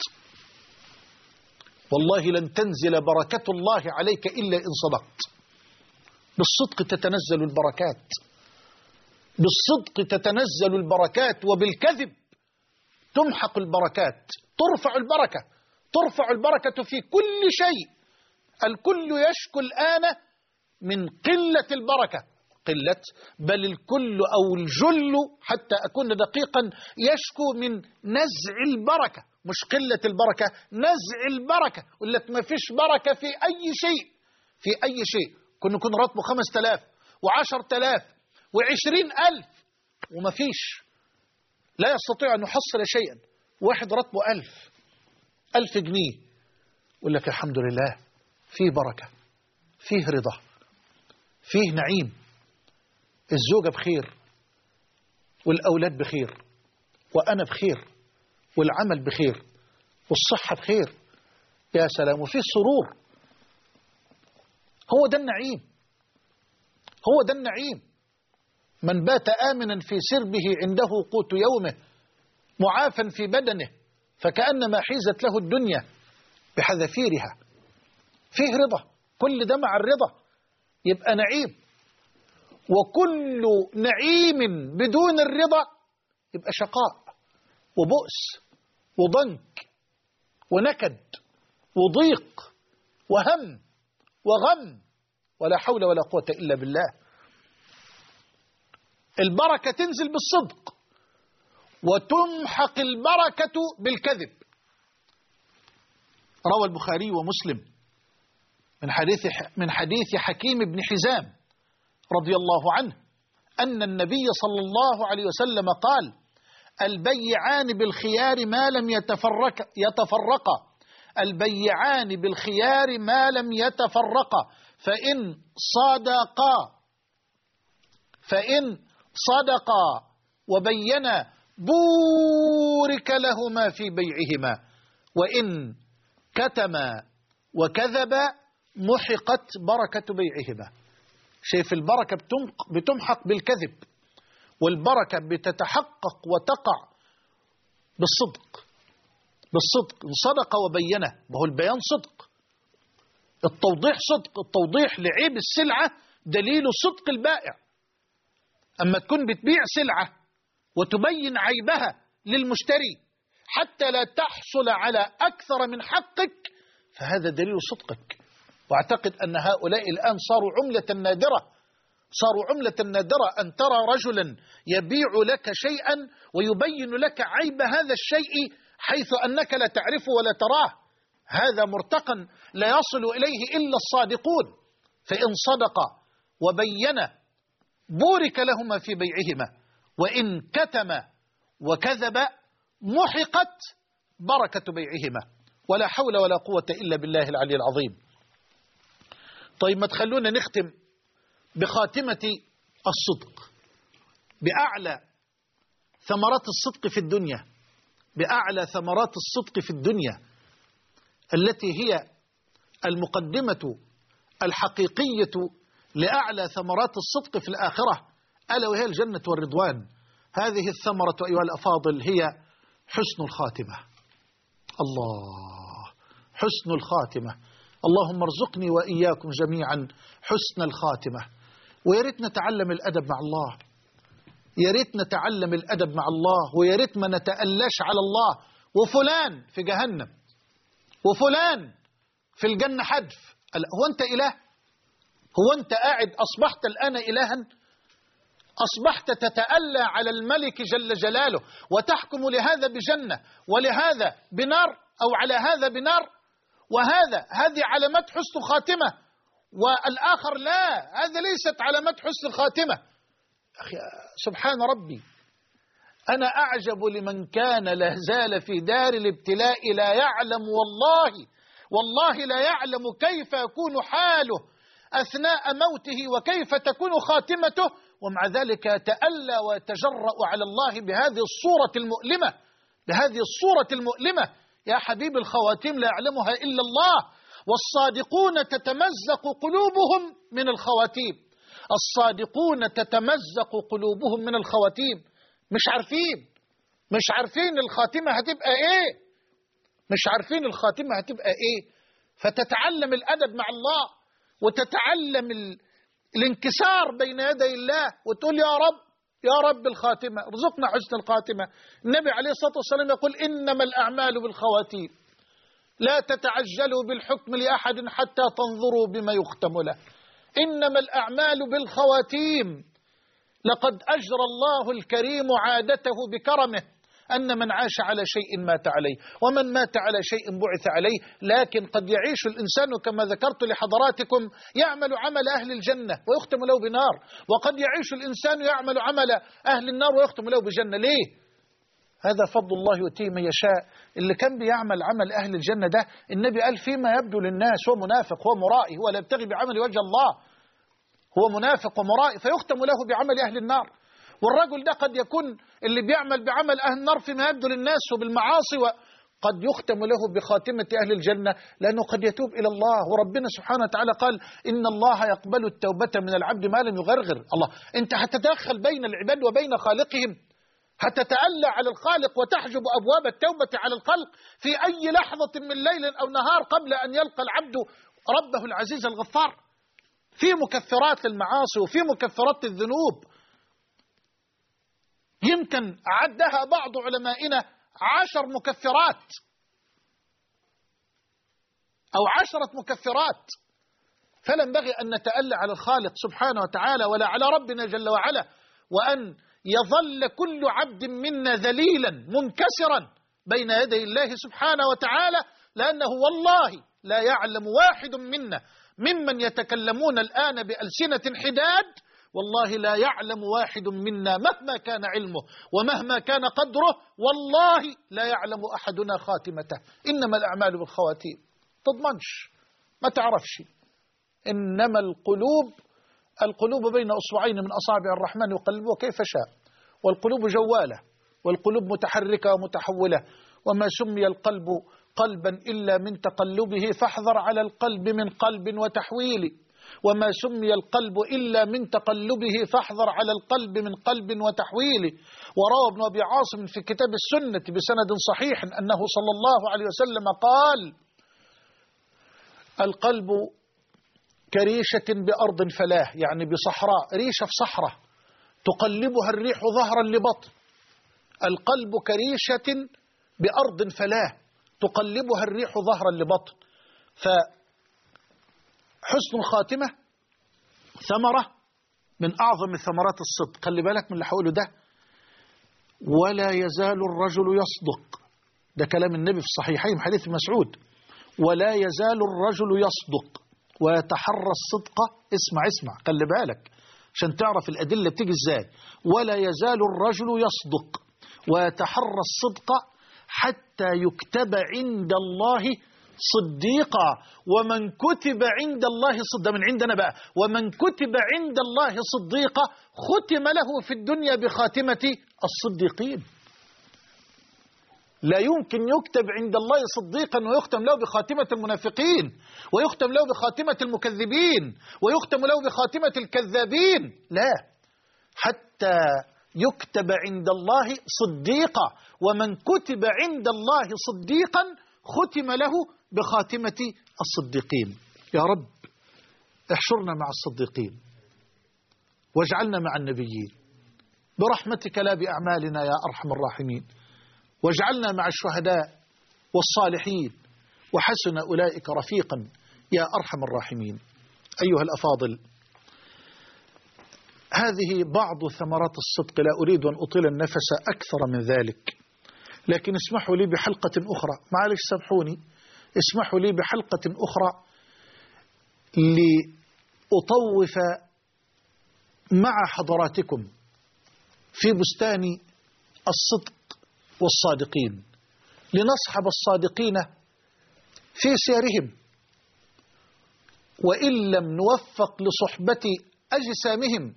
والله لن تنزل بركة الله عليك إلا إن صدقت. بالصدق تتنزل البركات، بالصدق تتنزل البركات، وبالكذب تمحق البركات. ترفع البركة، ترفع البركة في كل شيء. الكل يشكو الآن من قلة البركة، قلة بل الكل أو الجل حتى أكون دقيقا يشكو من نزع البركة، مش قلة البركة، نزع البركة. يقول لك ما فيش بركة في أي شيء، في أي شيء. كنا نكون راتبه خمس تلاف وعشر تلاف وعشرين ألف وما فيش، لا يستطيع أن يحصل شيئا. واحد راتبه ألف ألف جنيه يقول لك الحمد لله، فيه بركة، فيه رضا، فيه نعيم، الزوجة بخير والأولاد بخير وأنا بخير والعمل بخير والصحة بخير. يا سلام، وفيه سرور. هو ده النعيم، هو ده النعيم. من بات آمنا في سربه عنده قوت يومه معافا في بدنه فكأنما حيزت له الدنيا بحذافيرها. فيه رضا، كل ده مع الرضا يبقى نعيم. وكل نعيم بدون الرضا يبقى شقاء وبؤس وضنك ونكد وضيق وهم وغم، ولا حول ولا قوة إلا بالله. البركة تنزل بالصدق وتمحق البركة بالكذب. روى البخاري ومسلم من حديث من حديث حكيم بن حزام رضي الله عنه أن النبي صلى الله عليه وسلم قال: البيعان بالخيار ما لم يتفرق يتفرقا البيعان بالخيار ما لم يتفرقا فإن صدقا فإن صدقا وبينا بورك لهما في بيعهما، وإن كتما وكذبا محقت بركة بيعهما. شايف البركة بتمحق بالكذب، والبركة بتتحقق وتقع بالصدق. بالصدق، صدق وبينه، ما هو البيان صدق، التوضيح صدق. التوضيح لعيب السلعة دليل صدق البائع. أما تكون بتبيع سلعة وتبين عيبها للمشتري حتى لا تحصل على أكثر من حقك فهذا دليل صدقك. واعتقد أن هؤلاء الآن صاروا عملة نادرة، صاروا عملة نادرة أن ترى رجلا يبيع لك شيئا ويبين لك عيب هذا الشيء حيث أنك لا تعرفه ولا تراه. هذا مرتقى لا يصل إليه إلا الصادقون. فإن صدقا وبينا بورك لهما في بيعهما، وإن كتما وكذبا محقت بركة بيعهما. ولا حول ولا قوة إلا بالله العلي العظيم. طيب ما تخلونا نختم بخاتمة الصدق، بأعلى ثمرات الصدق في الدنيا، بأعلى ثمرات الصدق في الدنيا التي هي المقدمة الحقيقية لأعلى ثمرات الصدق في الآخرة، ألا وهي الجنة والرضوان. هذه الثمرة أيها الأفاضل هي حسن الخاتمة. الله، حسن الخاتمة. اللهم ارزقني وإياكم جميعا حسن الخاتمة. ويا ريت نتعلم الأدب مع الله، يا ريت نتعلم الأدب مع الله، ويا ريت ما نتألاش على الله. وفلان في جهنم وفلان في الجنة حدف. هو أنت إله؟ هو أنت قاعد أصبحت الآن إلها؟ أصبحت تتألى على الملك جل جلاله وتحكم لهذا بجنة ولهذا بنار، أو على هذا بنار، وهذا هذه علامات حسن خاتمة، والآخر لا، هذا ليست علامات حسن الخاتمة. أخي سبحان ربي، أنا أعجب لمن كان لا زال في دار الابتلاء لا يعلم والله والله لا يعلم كيف يكون حاله أثناء موته وكيف تكون خاتمته، ومع ذلك يتألى ويتجرأ على الله بهذه الصورة المؤلمة بهذه الصورة المؤلمة. يا حبيب، الخواتيم لا يعلمها إلا الله، والصادقون تتمزق قلوبهم من الخواتيم الصادقون تتمزق قلوبهم من الخواتيم. مش عارفين مش عارفين الخاتمة هتبقى إيه مش عارفين الخاتمة هتبقى إيه فتتعلم الأدب مع الله، وتتعلم ال... الانكسار بين يدي الله، وتقول يا رب يا رب الخاتمة، ارزقنا حسن الخاتمة. النبي عليه الصلاة والسلام يقول إنما الأعمال بالخواتيم، لا تتعجلوا بالحكم لأحد حتى تنظروا بما يختم له، إنما الأعمال بالخواتيم. لقد أجرى الله الكريم عادته بكرمه أن من عاش على شيء مات عليه، ومن مات على شيء بعث عليه. لكن قد يعيش الإنسان كما ذكرت لحضراتكم يعمل عمل أهل الجنة ويختم له بنار، وقد يعيش الإنسان يعمل عمل أهل النار ويختم له بجنة. ليه؟ هذا فضل الله يؤتيه من يشاء. اللي كان بيعمل عمل أهل الجنة ده النبي قال فيما يبدو للناس هو منافق، هو مرائي، هو لا يبتغي بعمل وجه الله، هو منافق ومرائي، فيختم له بعمل أهل النار. والرجل ده قد يكون اللي بيعمل بعمل أهل النار فيما يبدو للناس وبالمعاصي، وقد يختم له بخاتمة أهل الجنة، لأنه قد يتوب إلى الله. وربنا سبحانه وتعالى قال إن الله يقبل التوبة من العبد ما لم يغرغر. الله، أنت هتتدخل بين العباد وبين خالقهم، هتتألى على الخالق وتحجب أبواب التوبة على الخلق في أي لحظة من ليل أو نهار قبل أن يلقى العبد ربه العزيز الغفار. في مكثرات للمعاصي وفي مكثرات الذنوب، يمكن عدها بعض علمائنا عشر مكثرات أو عشرة مكثرات. فلا ينبغي أن نتألى على الخالق سبحانه وتعالى ولا على ربنا جل وعلا، وأن يظل كل عبد منا ذليلا منكسرا بين يدي الله سبحانه وتعالى، لأنه والله لا يعلم واحد منا ممن يتكلمون الآن بألسنة حداد، والله لا يعلم واحد منا مهما كان علمه ومهما كان قدره، والله لا يعلم أحدنا خاتمته. إنما الأعمال بالخواتيم. تضمنش، ما تعرفش. إنما القلوب القلوب بين أصبعين من أصابع الرحمن يقلبها كيف شاء، والقلوب جوالة، والقلوب متحركة ومتحولة، وما سمي القلب قلبا إلا من تقلبه، فاحذر على القلب من قلب وتحويل، وما سمي القلب إلا من تقلبه، فاحذر على القلب من قلب وتحويل. وروى ابن أبي عاصم في كتاب السنة بسند صحيح أنه صلى الله عليه وسلم قال: القلب كريشة بأرض فلاة، يعني بصحراء، ريشة في صحراء تقلبها الريح ظهرا لبطن. القلب كريشة بأرض فلاة تقلبها الريح ظهرا لبطن. فحسن الخاتمة ثمرة من أعظم ثمرات الصدق. خلي بالك من اللي حوله ده. ولا يزال الرجل يصدق، ده كلام النبي في الصحيحين حديث مسعود. ولا يزال الرجل يصدق ويتحرى الصدق. اسمع اسمع خلي بالك عشان تعرف الأدلة بتيجي ازاي. ولا يزال الرجل يصدق ويتحرى الصدق حتى يكتب عند الله صديقا. ومن كتب عند الله صديقا، من عندنا بقى، ومن كتب عند الله صديقا ختم له في الدنيا بخاتمة الصديقين. لا يمكن يكتب عند الله صديقا ويختم له بخاتمة المنافقين، ويختم له بخاتمة المكذبين، ويختم له بخاتمة الكذابين. لا، حتى يكتب عند الله صديقا. ومن كتب عند الله صديقا ختم له بخاتمة الصديقين. يا رب احشرنا مع الصديقين واجعلنا مع النبيين برحمتك لا بأعمالنا يا أرحم الراحمين، واجعلنا مع الشهداء والصالحين وحسن أولئك رفيقا يا أرحم الراحمين. أيها الأفاضل، هذه بعض ثمرات الصدق، لا أريد أن أطيل النفس أكثر من ذلك، لكن اسمحوا لي بحلقة أخرى، معلش سامحوني، اسمحوا لي بحلقة أخرى لأطوف مع حضراتكم في بستان الصدق والصادقين، لنصحب الصادقين في سيرهم، وإن لم نوفق لصحبة أجسامهم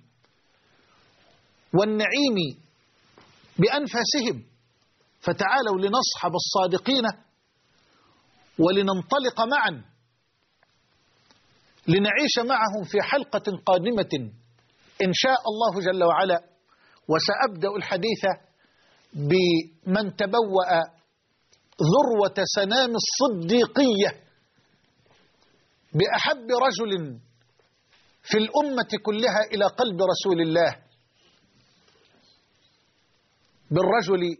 والنعيم بأنفاسهم فتعالوا لنصحب الصادقين ولننطلق معا لنعيش معهم في حلقة قادمة إن شاء الله جل وعلا. وسأبدأ الحديث بمن تبوأ ذروة سنام الصديقية بأحب رجل في الأمة كلها إلى قلب رسول الله، بالرجل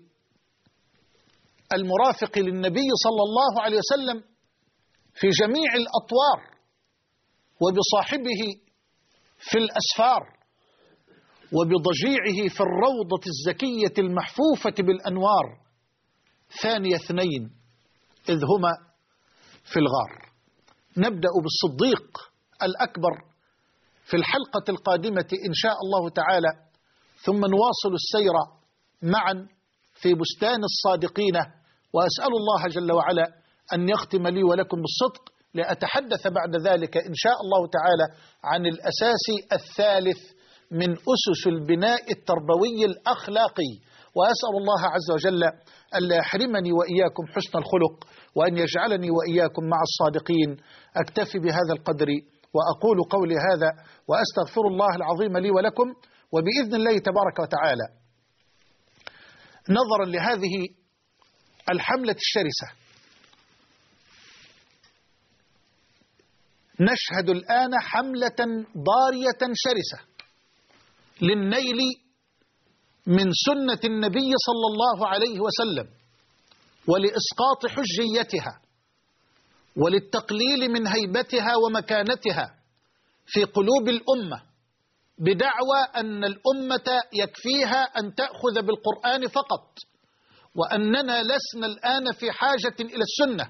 المرافق للنبي صلى الله عليه وسلم في جميع الأطوار، وبصاحبه في الأسفار، وبضجيعه في الروضة الزكية المحفوفة بالأنوار، ثاني اثنين إذ هما في الغار. نبدأ بالصديق الأكبر في الحلقة القادمة إن شاء الله تعالى، ثم نواصل السير معا في بستان الصادقين. وأسأل الله جل وعلا أن يختم لي ولكم بالصدق، لأتحدث بعد ذلك إن شاء الله تعالى عن الأساس الثالث من أسس البناء التربوي الأخلاقي. وأسأل الله عز وجل ألا يحرمني وإياكم حسن الخلق، وأن يجعلني وإياكم مع الصادقين. أكتفي بهذا القدر وأقول قولي هذا، وأستغفر الله العظيم لي ولكم. وبإذن الله تبارك وتعالى، نظرا لهذه الحملة الشرسة، نشهد الآن حملة ضارية شرسة للنيل من سنة النبي صلى الله عليه وسلم، ولإسقاط حجيتها، وللتقليل من هيبتها ومكانتها في قلوب الأمة، بدعوى أن الأمة يكفيها أن تأخذ بالقرآن فقط، وأننا لسنا الآن في حاجة إلى السنة،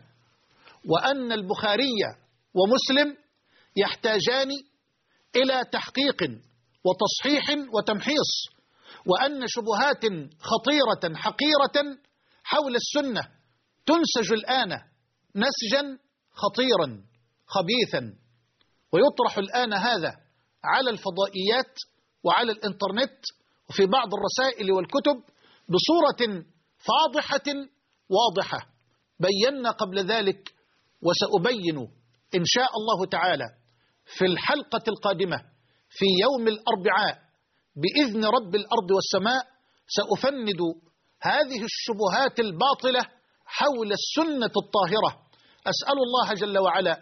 وأن البخاري ومسلم يحتاجان إلى تحقيق وتصحيح وتمحيص، وأن شبهات خطيرة حقيرة حول السنة تنسج الآن نسجا خطيرا خبيثا، ويطرح الآن هذا على الفضائيات وعلى الإنترنت وفي بعض الرسائل والكتب بصورة فاضحة واضحة. بينا قبل ذلك وسأبين إن شاء الله تعالى في الحلقة القادمة في يوم الأربعاء بإذن رب الأرض والسماء، سأفند هذه الشبهات الباطلة حول السنة الطاهرة. أسأل الله جل وعلا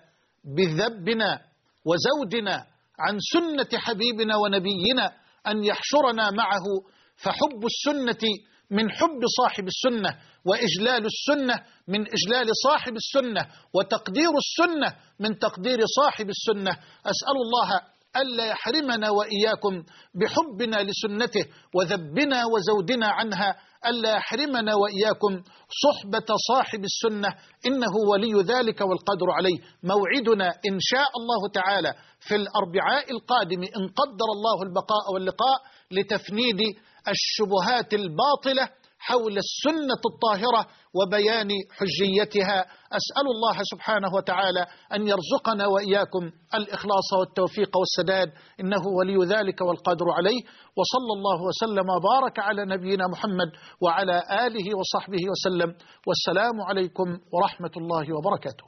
بذبنا وزودنا عن سنة حبيبنا ونبينا أن يحشرنا معه، فحب السنة من حب صاحب السنة، وإجلال السنة من إجلال صاحب السنة، وتقدير السنة من تقدير صاحب السنة. أسأل الله ألا يحرمنا وإياكم بحبنا لسنته وذبنا وزودنا عنها، ألا يحرمنا وإياكم صحبة صاحب السنة، إنه ولي ذلك والقدر عليه. موعدنا إن شاء الله تعالى في الأربعاء القادم إن قدر الله البقاء واللقاء، لتفنيد الشبهات الباطلة حول السنة الطاهرة وبيان حجيتها. أسأل الله سبحانه وتعالى أن يرزقنا وإياكم الإخلاص والتوفيق والسداد، إنه ولي ذلك والقادر عليه. وصلى الله وسلم وبارك على نبينا محمد وعلى آله وصحبه وسلم، والسلام عليكم ورحمة الله وبركاته.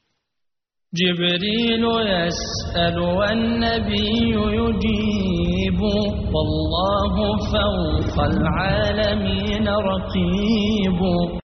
جبريل يسأل والنبي يجيب، والله فوق العالمين رقيب.